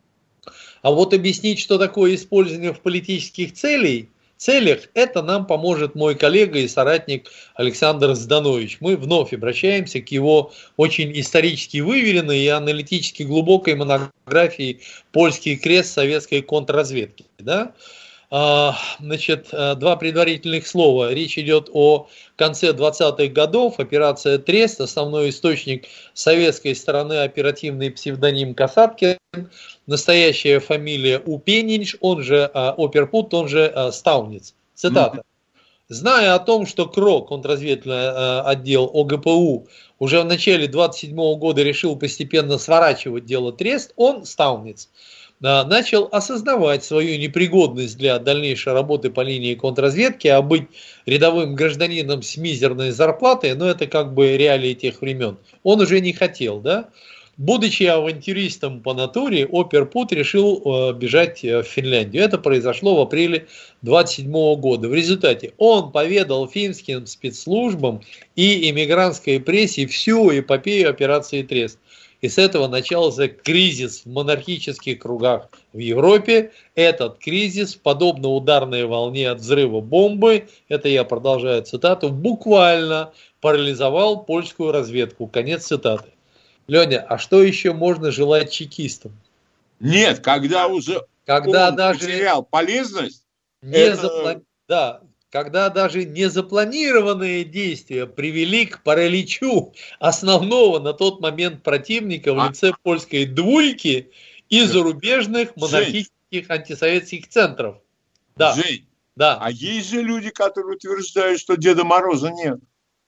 А вот объяснить, что такое использование в политических целях, целях, это нам поможет мой коллега и соратник Александр Зданович. Мы вновь обращаемся к его очень исторически выверенной и аналитически глубокой монографии «Польский крест советской контрразведки». Да? Значит, два предварительных слова. Речь идет о конце двадцатых годов, операция «Трест», основной источник советской стороны оперативный псевдоним Касаткин, настоящая фамилия Упенинч, он же Оперпут, он же Стауниц. Цитата. Зная о том, что КРО, контрразведывательный отдел ОГПУ, уже в начале двадцать седьмого года решил постепенно сворачивать дело Трест, он, Стауниц, начал осознавать свою непригодность для дальнейшей работы по линии контрразведки, а быть рядовым гражданином с мизерной зарплатой, ну это как бы реалии тех времен, он уже не хотел, да. Будучи авантюристом по натуре, Оперпут решил э, бежать в Финляндию. Это произошло в апреле двадцать седьмого года. В результате он поведал финским спецслужбам и иммигрантской прессе всю эпопею операции «Трест». И с этого начался кризис в монархических кругах в Европе. Этот кризис, подобно ударной волне от взрыва бомбы, это я продолжаю цитату, буквально парализовал польскую разведку. Конец цитаты. Леня, а что еще можно желать чекистам? Нет, когда уже когда он даже потерял полезность, не это... запла... да, когда даже незапланированные действия привели к параличу основного на тот момент противника в лице польской двойки и зарубежных монархических антисоветских центров. Да. Жень, да. А есть же люди, которые утверждают, что Деда Мороза нет.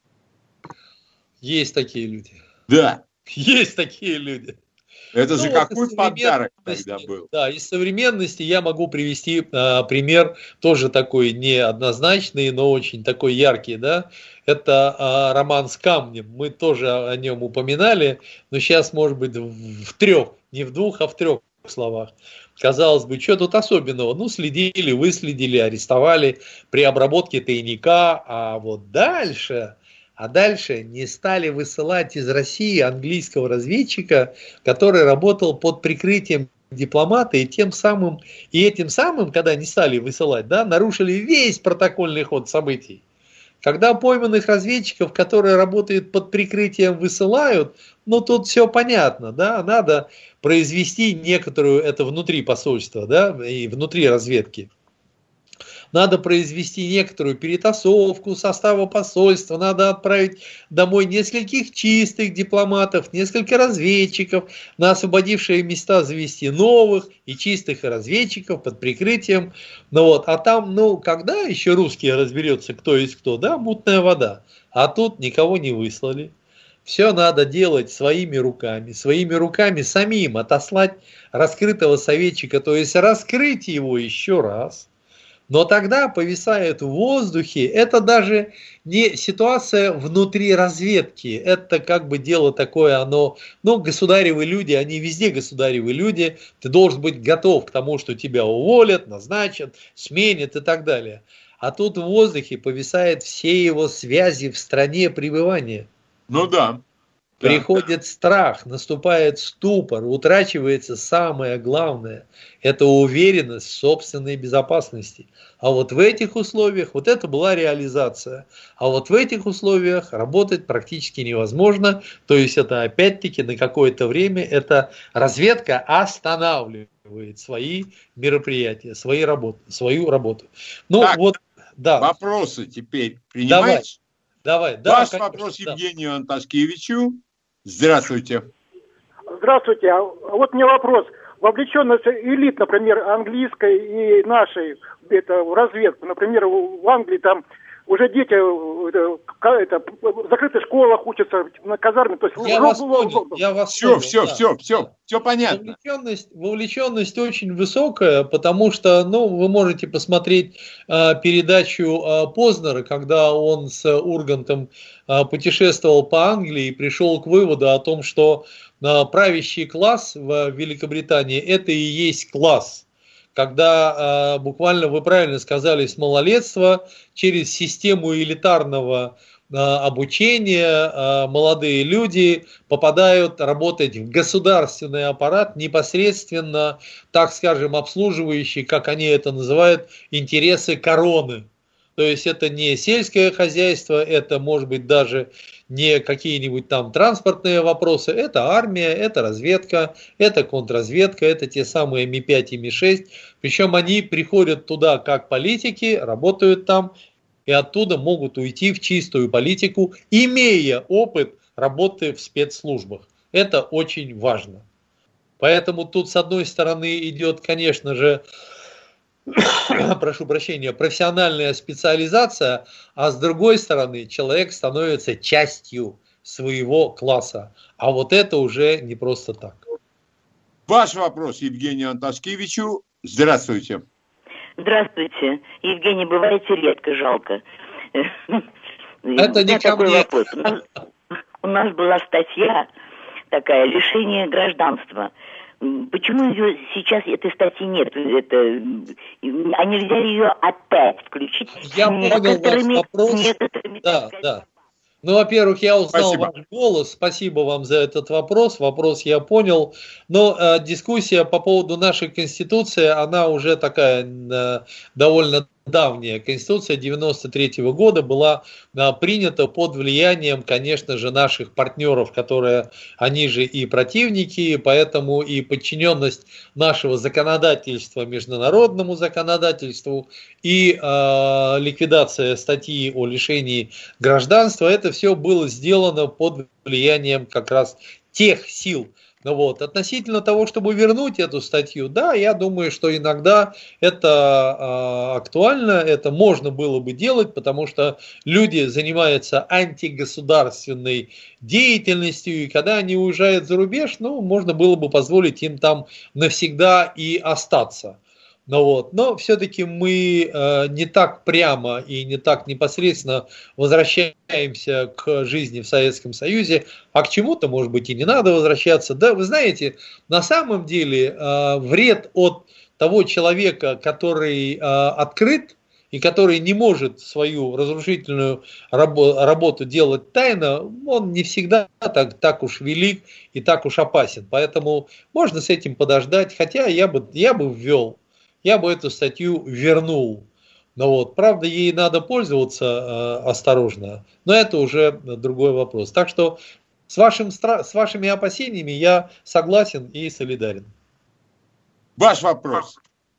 Есть такие люди. Да. Есть такие люди. Это ну, же вот какой подарок тогда был. Да, из современности я могу привести э, пример, тоже такой неоднозначный, но очень такой яркий, да. Это э, роман «С камнем». Мы тоже о нем упоминали, но сейчас, может быть, в, в трех, не в двух, а в трех словах. Казалось бы, что тут особенного? Ну, следили, выследили, арестовали при обработке тайника, а вот дальше... А дальше не стали высылать из России английского разведчика, который работал под прикрытием дипломата, и тем самым, и этим самым, когда не стали высылать, да, нарушили весь протокольный ход событий. Когда пойманных разведчиков, которые работают под прикрытием, высылают, ну тут все понятно, да, надо произвести некоторую, это внутри посольства, да, и внутри разведки. Надо произвести некоторую перетасовку состава посольства, надо отправить домой нескольких чистых дипломатов, несколько разведчиков, на освободившие места завести новых и чистых разведчиков под прикрытием. Ну вот, а там, ну, когда еще русские разберется, кто есть кто, да, мутная вода. А тут никого не выслали. Все надо делать своими руками, своими руками самим отослать раскрытого советчика, то есть раскрыть его еще раз. Но тогда повисает в воздухе, это даже не ситуация внутри разведки, это как бы дело такое, оно, ну, государевы люди, они везде государевы люди, ты должен быть готов к тому, что тебя уволят, назначат, сменят и так далее. А тут в воздухе повисает все его связи в стране пребывания. Ну да. Приходит страх, наступает ступор, утрачивается самое главное – это уверенность в собственной безопасности. А вот в этих условиях, вот это была реализация, а вот в этих условиях работать практически невозможно, то есть это опять-таки на какое-то время эта разведка останавливает свои мероприятия, свои работы, свою работу. Ну так, вот, да. Вопросы теперь принимаете? Давай, давай. Ваш да, вопрос конечно, Евгению Анташкевичу. Здравствуйте. Здравствуйте. А вот мне вопрос. Вовлеченность элит, например, английской и нашей это, в разведку, например, в Англии там уже дети это, это, в закрытых школах учатся на казарме. То есть, я, в... вас понял, я вас все, понял. Все, да. все, все, все понятно. Вовлеченность, вовлеченность очень высокая, потому что, ну, вы можете посмотреть э, передачу э, Познера, когда он с Ургантом э, путешествовал по Англии и пришел к выводу о том, что э, правящий класс в Великобритании – это и есть класс, когда буквально, вы правильно сказали, с малолетства через систему элитарного обучения молодые люди попадают работать в государственный аппарат, непосредственно, так скажем, обслуживающий, как они это называют, интересы короны. То есть это не сельское хозяйство, это может быть даже не какие-нибудь там транспортные вопросы, это армия, это разведка, это контрразведка, это те самые Ми пять и Ми шесть. Причем они приходят туда как политики, работают там и оттуда могут уйти в чистую политику, имея опыт работы в спецслужбах. Это очень важно. Поэтому тут с одной стороны идет, конечно же, прошу прощения, профессиональная специализация, а с другой стороны человек становится частью своего класса. А вот это уже не просто так. Ваш вопрос Евгению Анташкевичу. Здравствуйте. Здравствуйте. Евгений, бываете редко, жалко. Это не ко мне. У нас, у нас была статья такая, лишение гражданства. Почему ее сейчас этой статьи нет? Это, а нельзя ее опять включить? Я понял ваш вопрос. Да, да. Ну, во-первых, я узнал Спасибо. ваш голос. Спасибо вам за этот вопрос. Вопрос я понял. Но э, дискуссия по поводу нашей Конституции, она уже такая э, довольно давняя. Конституция девяносто третьего года была э, принята под влиянием, конечно же, наших партнеров, которые, они же и противники, поэтому и подчиненность нашего законодательства международному законодательству, и э, ликвидация статьи о лишении гражданства, это все было сделано под влиянием как раз тех сил. Ну вот. Относительно того, чтобы вернуть эту статью, да, я думаю, что иногда это э, актуально, это можно было бы делать, потому что люди занимаются антигосударственной деятельностью, и когда они уезжают за рубеж, ну, можно было бы позволить им там навсегда и остаться. Ну вот. Но все-таки мы э, не так прямо и не так непосредственно возвращаемся к жизни в Советском Союзе, а к чему-то, может быть, и не надо возвращаться. Да, вы знаете, на самом деле э, вред от того человека, который э, открыт и который не может свою разрушительную рабо- работу делать тайно, он не всегда так, так уж велик и так уж опасен. Поэтому можно с этим подождать, хотя я бы, я бы ввел. Я бы эту статью вернул. Но вот, правда, ей надо пользоваться э, осторожно, но это уже другой вопрос. Так что с, вашим, с вашими опасениями я согласен и солидарен. Ваш вопрос.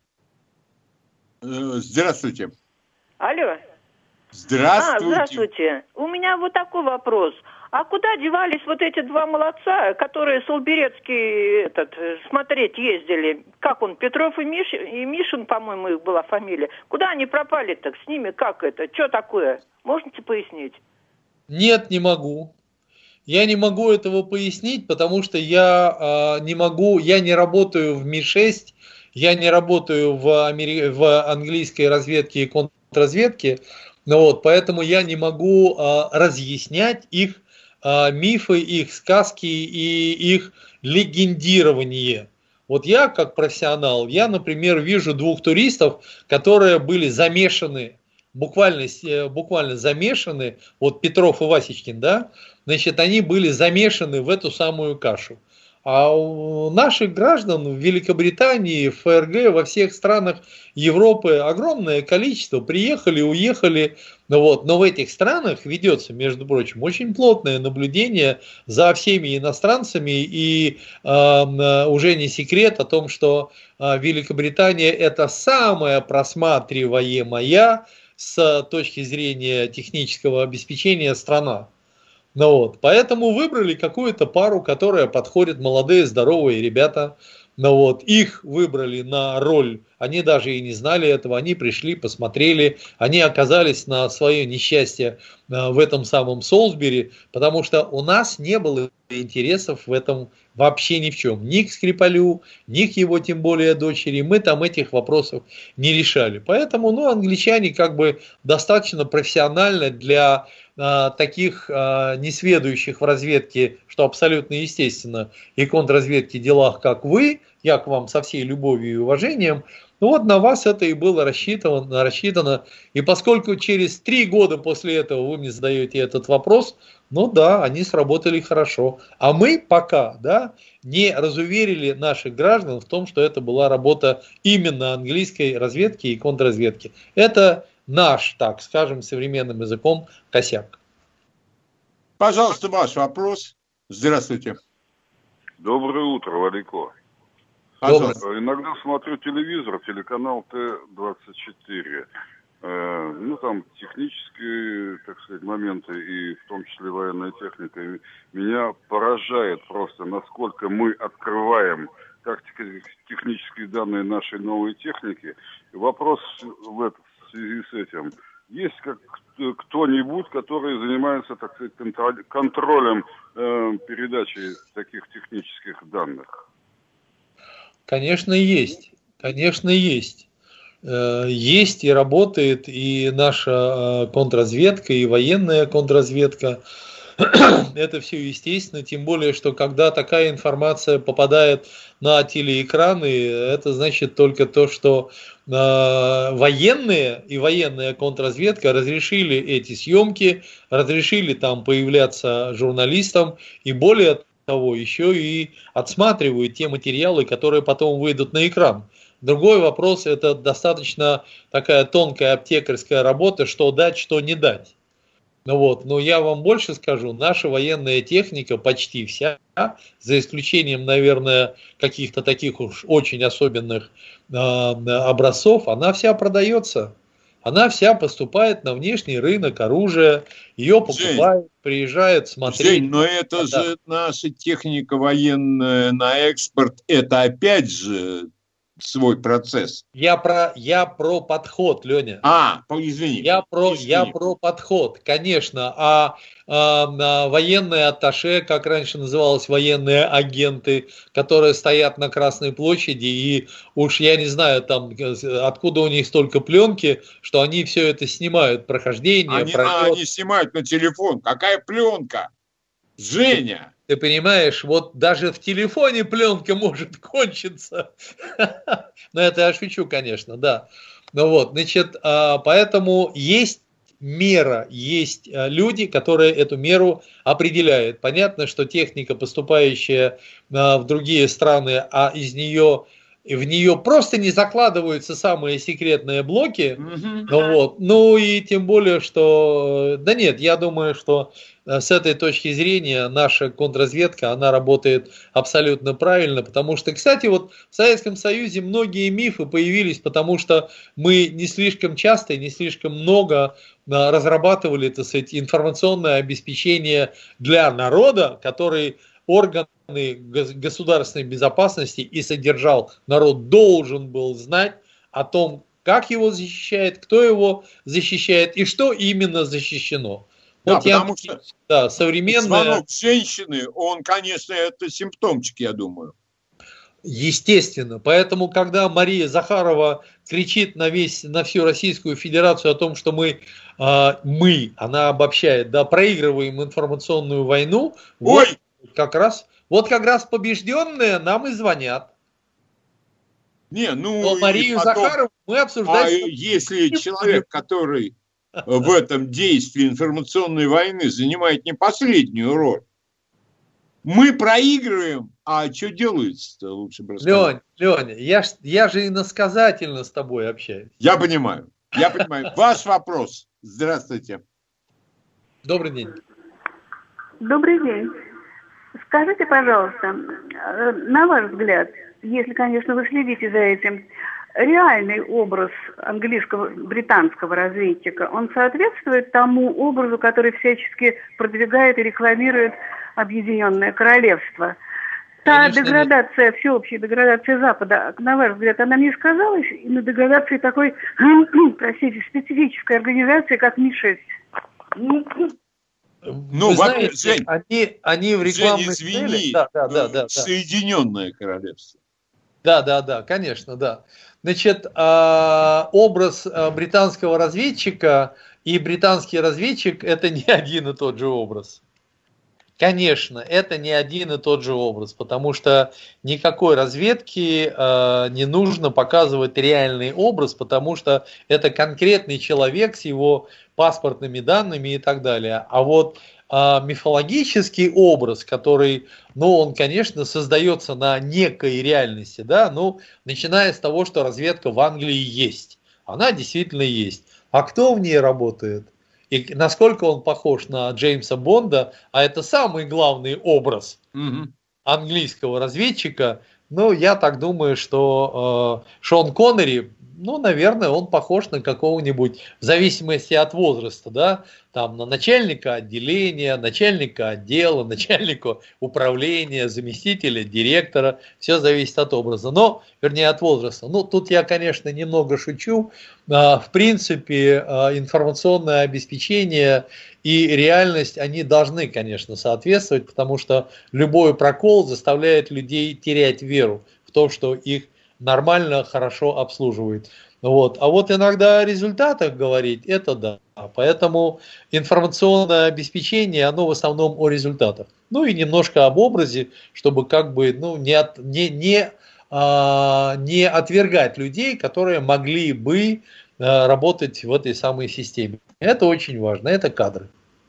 Здравствуйте. Алло. Здравствуйте. А, здравствуйте. У меня вот такой вопрос. А куда девались вот эти два молодца, которые Солберецкий этот, смотреть ездили? Как он, Петров и, Миш, и Мишин, по-моему, их была фамилия. Куда они пропали-то? С ними как это? Что такое? Можете пояснить? Нет, не могу. Я не могу этого пояснить, потому что я э, не могу, я не работаю в Ми шесть, я не работаю в, Амери... в английской разведке и контрразведке, ну вот, поэтому я не могу э, разъяснять их мифы, их сказки и их легендирование. Вот я, как профессионал, я, например, вижу двух туристов, которые были замешаны, буквально, буквально замешаны, вот Петров и Васечкин, да, значит, они были замешаны в эту самую кашу. А у наших граждан в Великобритании, в ФРГ, во всех странах Европы огромное количество приехали, уехали. Ну вот, но в этих странах ведется, между прочим, очень плотное наблюдение за всеми иностранцами. И э, уже не секрет о том, что э, Великобритания это самая просматриваемая с точки зрения технического обеспечения страна. Ну вот, поэтому выбрали какую-то пару, которая подходит, молодые, здоровые ребята. Ну вот, их выбрали на роль, они даже и не знали этого, они пришли, посмотрели, они оказались на свое несчастье в этом самом Солсбери, потому что у нас не было интересов в этом вообще ни в чем. Ни к Скрипалю, ни к его тем более дочери, мы там этих вопросов не решали. Поэтому, ну, англичане как бы достаточно профессионально для а, таких а, несведущих в разведке, что абсолютно естественно, и контрразведке делах, как вы, я к вам со всей любовью и уважением, Ну вот на вас это и было рассчитано, рассчитано. И поскольку через три года после этого вы мне задаете этот вопрос, ну да, они сработали хорошо. А мы пока, да, не разуверили наших граждан в том, что это была работа именно английской разведки и контрразведки. Это наш, так скажем, современным языком косяк. Пожалуйста, ваш вопрос. Здравствуйте. Доброе утро, Валико. Пожалуйста. Иногда смотрю телевизор, телеканал Т двадцать четыре. Э, ну, там технические, так сказать, моменты, и в том числе военная техника. И меня поражает просто, насколько мы открываем тактико-технические данные нашей новой техники. И вопрос в, этом, в связи с этим. Есть как кто-нибудь, который занимается, так сказать, контролем э, передачи таких технических данных? Конечно, есть. Конечно, есть. Есть и работает и наша контрразведка, и военная контрразведка. Это все естественно, тем более, что когда такая информация попадает на телеэкраны, это значит только то, что военные и военная контрразведка разрешили эти съемки, разрешили там появляться журналистам, и более того, еще и отсматривают те материалы, которые потом выйдут на экран. Другой вопрос, это достаточно такая тонкая аптекарская работа, что дать, что не дать. Ну вот, но я вам больше скажу, наша военная техника почти вся, за исключением, наверное, каких-то таких уж очень особенных э, образцов, она вся продается. Она вся поступает на внешний рынок оружия, ее покупают, Жень, приезжают смотреть. Жень, но это да. же наша техника военная на экспорт, это опять же свой процесс. Я про, я про подход, Леня. А, извини. Я про, извини. я про подход, конечно. А, а, а военные атташе, как раньше называлось, военные агенты, которые стоят на Красной площади, и уж я не знаю, там, откуда у них столько пленки, что они все это снимают, прохождение. Они, а, они снимают на телефон. Какая пленка? Женя! Ты понимаешь, вот даже в телефоне пленка может кончиться. Но это я шучу, конечно, да. Ну вот, значит, поэтому есть мера, есть люди, которые эту меру определяют. Понятно, что техника, поступающая в другие страны, а из нее... И в нее просто не закладываются самые секретные блоки. Mm-hmm. Ну, вот. Ну и тем более, что... Да нет, я думаю, что с этой точки зрения наша контрразведка, она работает абсолютно правильно. Потому что, кстати, вот в Советском Союзе многие мифы появились, потому что мы не слишком часто и не слишком много разрабатывали, так сказать, информационное обеспечение для народа, который... органы государственной безопасности и содержал. Народ должен был знать о том, как его защищает, кто его защищает и что именно защищено. Да, вот потому я, что да, современная... звонок женщины, он, конечно, это симптомчик, я думаю. Естественно. Поэтому, когда Мария Захарова кричит на, весь, на всю Российскую Федерацию о том, что мы, э, мы она обобщает, да, проигрываем информационную войну, Ой! Вот, как раз, вот как раз побежденные нам и звонят. Не, ну, но Марию потом, Захарову мы обсуждаем. А если человек, который в этом действии информационной войны занимает не последнюю роль, мы проигрываем, а что делается-то, лучше бы рассказать. Лень, Леня, я, я же иносказательно с тобой общаюсь. Я понимаю, я понимаю. Ваш вопрос. Здравствуйте. Добрый день. Добрый день. Скажите, пожалуйста, на ваш взгляд, если, конечно, вы следите за этим, реальный образ английского, британского разведчика, он соответствует тому образу, который всячески продвигает и рекламирует Объединенное Королевство? Та конечно, деградация, нет. Всеобщая деградация Запада, на ваш взгляд, она не сказалась на деградации такой, простите, специфической организации, как Ми шесть? Ну, вы знаете, Жень, они, они в рекламной Жень, извини, цели... Да, да, да, да, Соединенное Королевство. Да, да, да, конечно, да. Значит, образ британского разведчика и британский разведчик – это не один и тот же образ. Конечно, это не один и тот же образ, потому что никакой разведке э, не нужно показывать реальный образ, потому что это конкретный человек с его паспортными данными и так далее. А вот э, мифологический образ, который, ну, он, конечно, создается на некой реальности, да, ну, начиная с того, что разведка в Англии есть, она действительно есть. А кто в ней работает? И насколько он похож на Джеймса Бонда, а это самый главный образ угу. английского разведчика, ну, я так думаю, что э, Шон Коннери, ну, наверное, он похож на какого-нибудь, в зависимости от возраста, да, там, на начальника отделения, начальника отдела, начальника управления, заместителя, директора, все зависит от образа, но, вернее, от возраста. Ну, тут я, конечно, немного шучу. В принципе, информационное обеспечение и реальность, они должны, конечно, соответствовать, потому что любой прокол заставляет людей терять веру в то, что их нормально, хорошо обслуживают. Вот. А вот иногда о результатах говорить, это да. Поэтому информационное обеспечение, оно в основном о результатах. Ну и немножко об образе, чтобы как бы ну, не, от, не, не, а, не отвергать людей, которые могли бы а, работать в этой самой системе. Это очень важно, это кадры.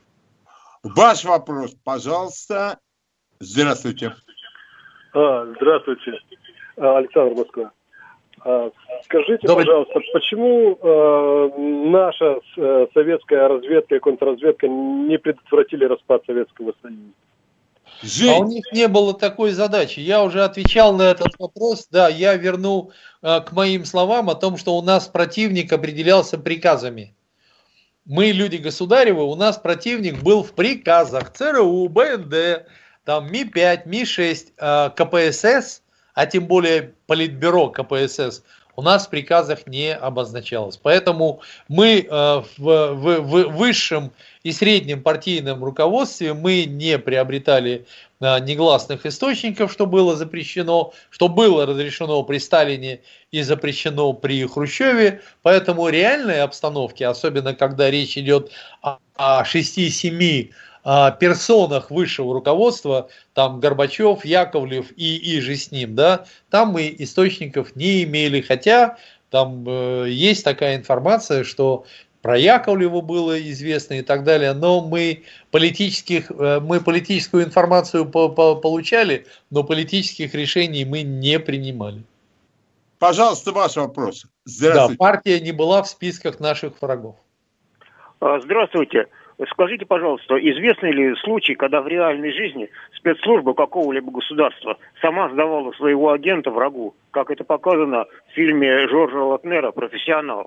Ваш вопрос, пожалуйста. Здравствуйте. А, здравствуйте. Александр, Москва. Скажите, Добрый... пожалуйста, почему э, наша э, советская разведка и контрразведка не предотвратили распад Советского Союза? Жень. А у них не было такой задачи. Я уже отвечал на этот вопрос. Да, я верну э, к моим словам о том, что у нас противник определялся приказами. Мы люди государевы, у нас противник был в приказах ЦРУ, БНД, там Ми пять, Ми шесть, э, КПСС. А тем более политбюро ка пэ эс эс у нас в приказах не обозначалось. Поэтому мы в, в, в высшем и среднем партийном руководстве мы не приобретали негласных источников, что было запрещено, что было разрешено при Сталине и запрещено при Хрущеве. Поэтому реальные обстановки, особенно когда речь идет о шести-семи персонах высшего руководства, там Горбачев, Яковлев и, и же с ним, да, там мы источников не имели, хотя там э, есть такая информация, что про Яковлева было известно и так далее, но мы, политических, э, мы политическую информацию по, по, получали, но политических решений мы не принимали. Пожалуйста, ваш вопрос. Здравствуйте. Да, партия не была в списках наших врагов. Здравствуйте. Скажите, пожалуйста, известны ли случаи, когда в реальной жизни спецслужба какого-либо государства сама сдавала своего агента врагу, как это показано в фильме Жоржа Латнера «Профессионал»?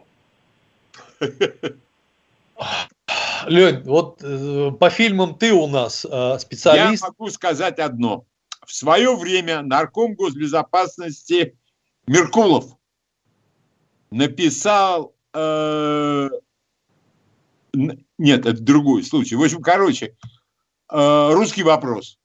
Лень, вот э, по фильмам ты у нас э, специалист. Я могу сказать одно. В свое время нарком госбезопасности Меркулов написал... Э, Нет, это другой случай. В общем, короче, русский вопрос.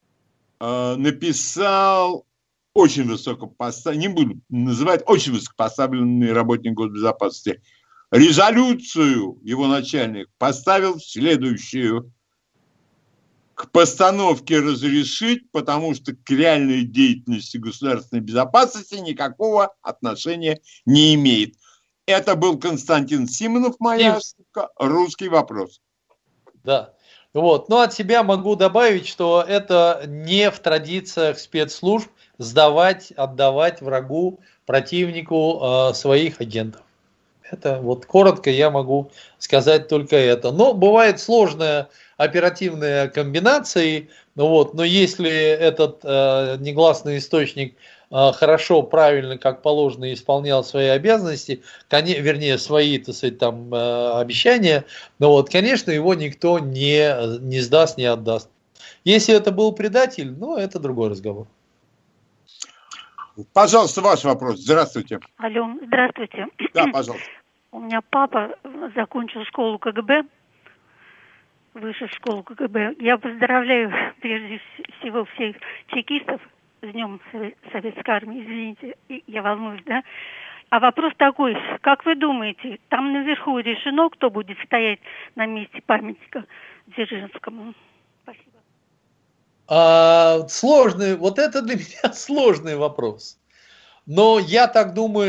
Написал очень высокопоставленный, не буду называть, очень высокопоставленный работник госбезопасности. Резолюцию его начальник поставил следующую. К постановке разрешить, потому что к реальной деятельности государственной безопасности никакого отношения не имеет. Это был Константин Симонов, моя ошибка, русский вопрос. Да. Вот. Но от себя могу добавить, что это не в традициях спецслужб сдавать, отдавать врагу, противнику э, своих агентов. Это вот коротко я могу сказать только это. Но бывает сложная оперативная комбинация, вот, но если этот э, негласный источник хорошо, правильно, как положено, исполнял свои обязанности, вернее, свои, так сказать, там, обещания, но вот, конечно, его никто не, не сдаст, не отдаст. Если это был предатель, ну, это другой разговор. Пожалуйста, ваш вопрос. Здравствуйте. Алло, здравствуйте. Да, пожалуйста. У меня папа закончил школу ка гэ бэ, высшую школу ка гэ бэ. Я поздравляю прежде всего всех чекистов с Днем Советской Армии, извините, я волнуюсь, да? А вопрос такой, как вы думаете, там наверху решено, кто будет стоять на месте памятника Дзержинскому? Спасибо. А, сложный, вот это для меня сложный вопрос. Но я так думаю,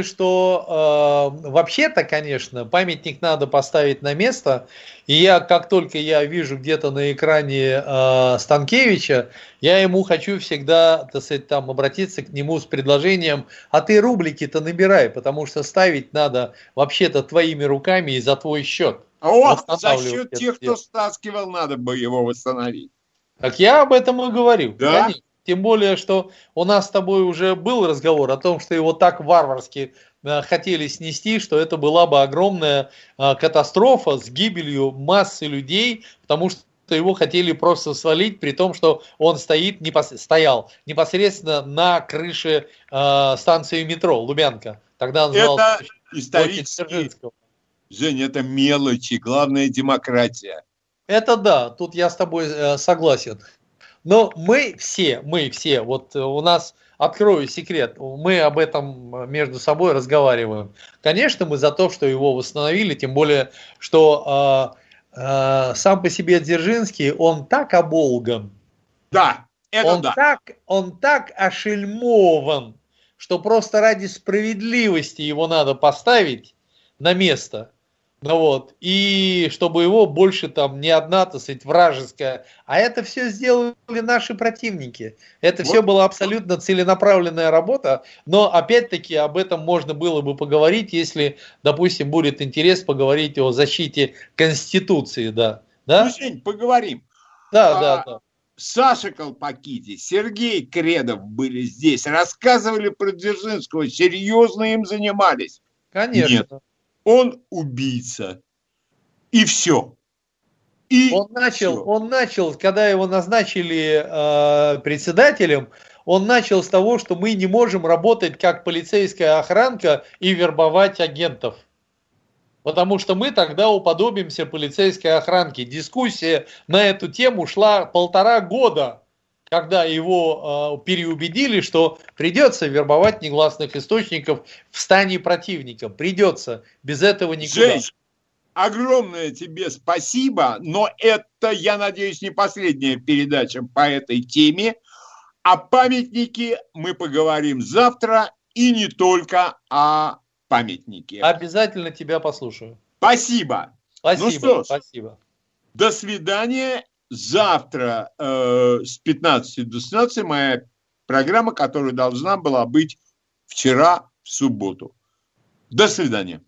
что э, вообще-то, конечно, памятник надо поставить на место. И я, как только я вижу где-то на экране э, Станкевича, я ему хочу всегда, так сказать, там, обратиться к нему с предложением: а ты рублики-то набирай, потому что ставить надо вообще-то твоими руками и за твой счет. А вот за счет тех, кто стаскивал, надо бы его восстановить. Так я об этом и говорю. Да? Конечно. Тем более, что у нас с тобой уже был разговор о том, что его так варварски э, хотели снести, что это была бы огромная э, катастрофа с гибелью массы людей, потому что его хотели просто свалить, при том, что он стоит, непос... стоял непосредственно на крыше э, станции метро Лубянка. Тогда это исторически, Женя, это мелочи, главное демократия. Это да, тут я с тобой э, согласен. Но мы все, мы все, вот у нас, открою секрет, мы об этом между собой разговариваем. Конечно, мы за то, что его восстановили, тем более, что э, э, сам по себе Дзержинский, он так оболган. Да, это он да. Так, он так ошельмован, что просто ради справедливости его надо поставить на место. Ну вот, и чтобы его больше там не одна, так сказать, вражеская, а это все сделали наши противники. Это вот. Все была абсолютно целенаправленная работа, но опять-таки об этом можно было бы поговорить, если, допустим, будет интерес поговорить о защите Конституции, да. Да? Ну, Жень, поговорим. Да, а, да, да. Саша Колпакидзе, Сергей Кредов были здесь, рассказывали про Дзержинского, серьезно им занимались. Конечно. Нет. Он убийца. И все. И он начал, все. он начал, когда его назначили э, председателем, он начал с того, что мы не можем работать как полицейская охранка и вербовать агентов. Потому что мы тогда уподобимся полицейской охранке. Дискуссия на эту тему шла полтора года, когда его э, переубедили, что придется вербовать негласных источников в стане противника. Придется. Без этого никуда. Жень, огромное тебе спасибо, но это, я надеюсь, не последняя передача по этой теме. О памятнике мы поговорим завтра, и не только о памятнике. Обязательно тебя послушаю. Спасибо. Спасибо. Ну что ж, спасибо. До свидания. Завтра э, с пятнадцати до семнадцати моя программа, которая должна была быть вчера в субботу. До свидания.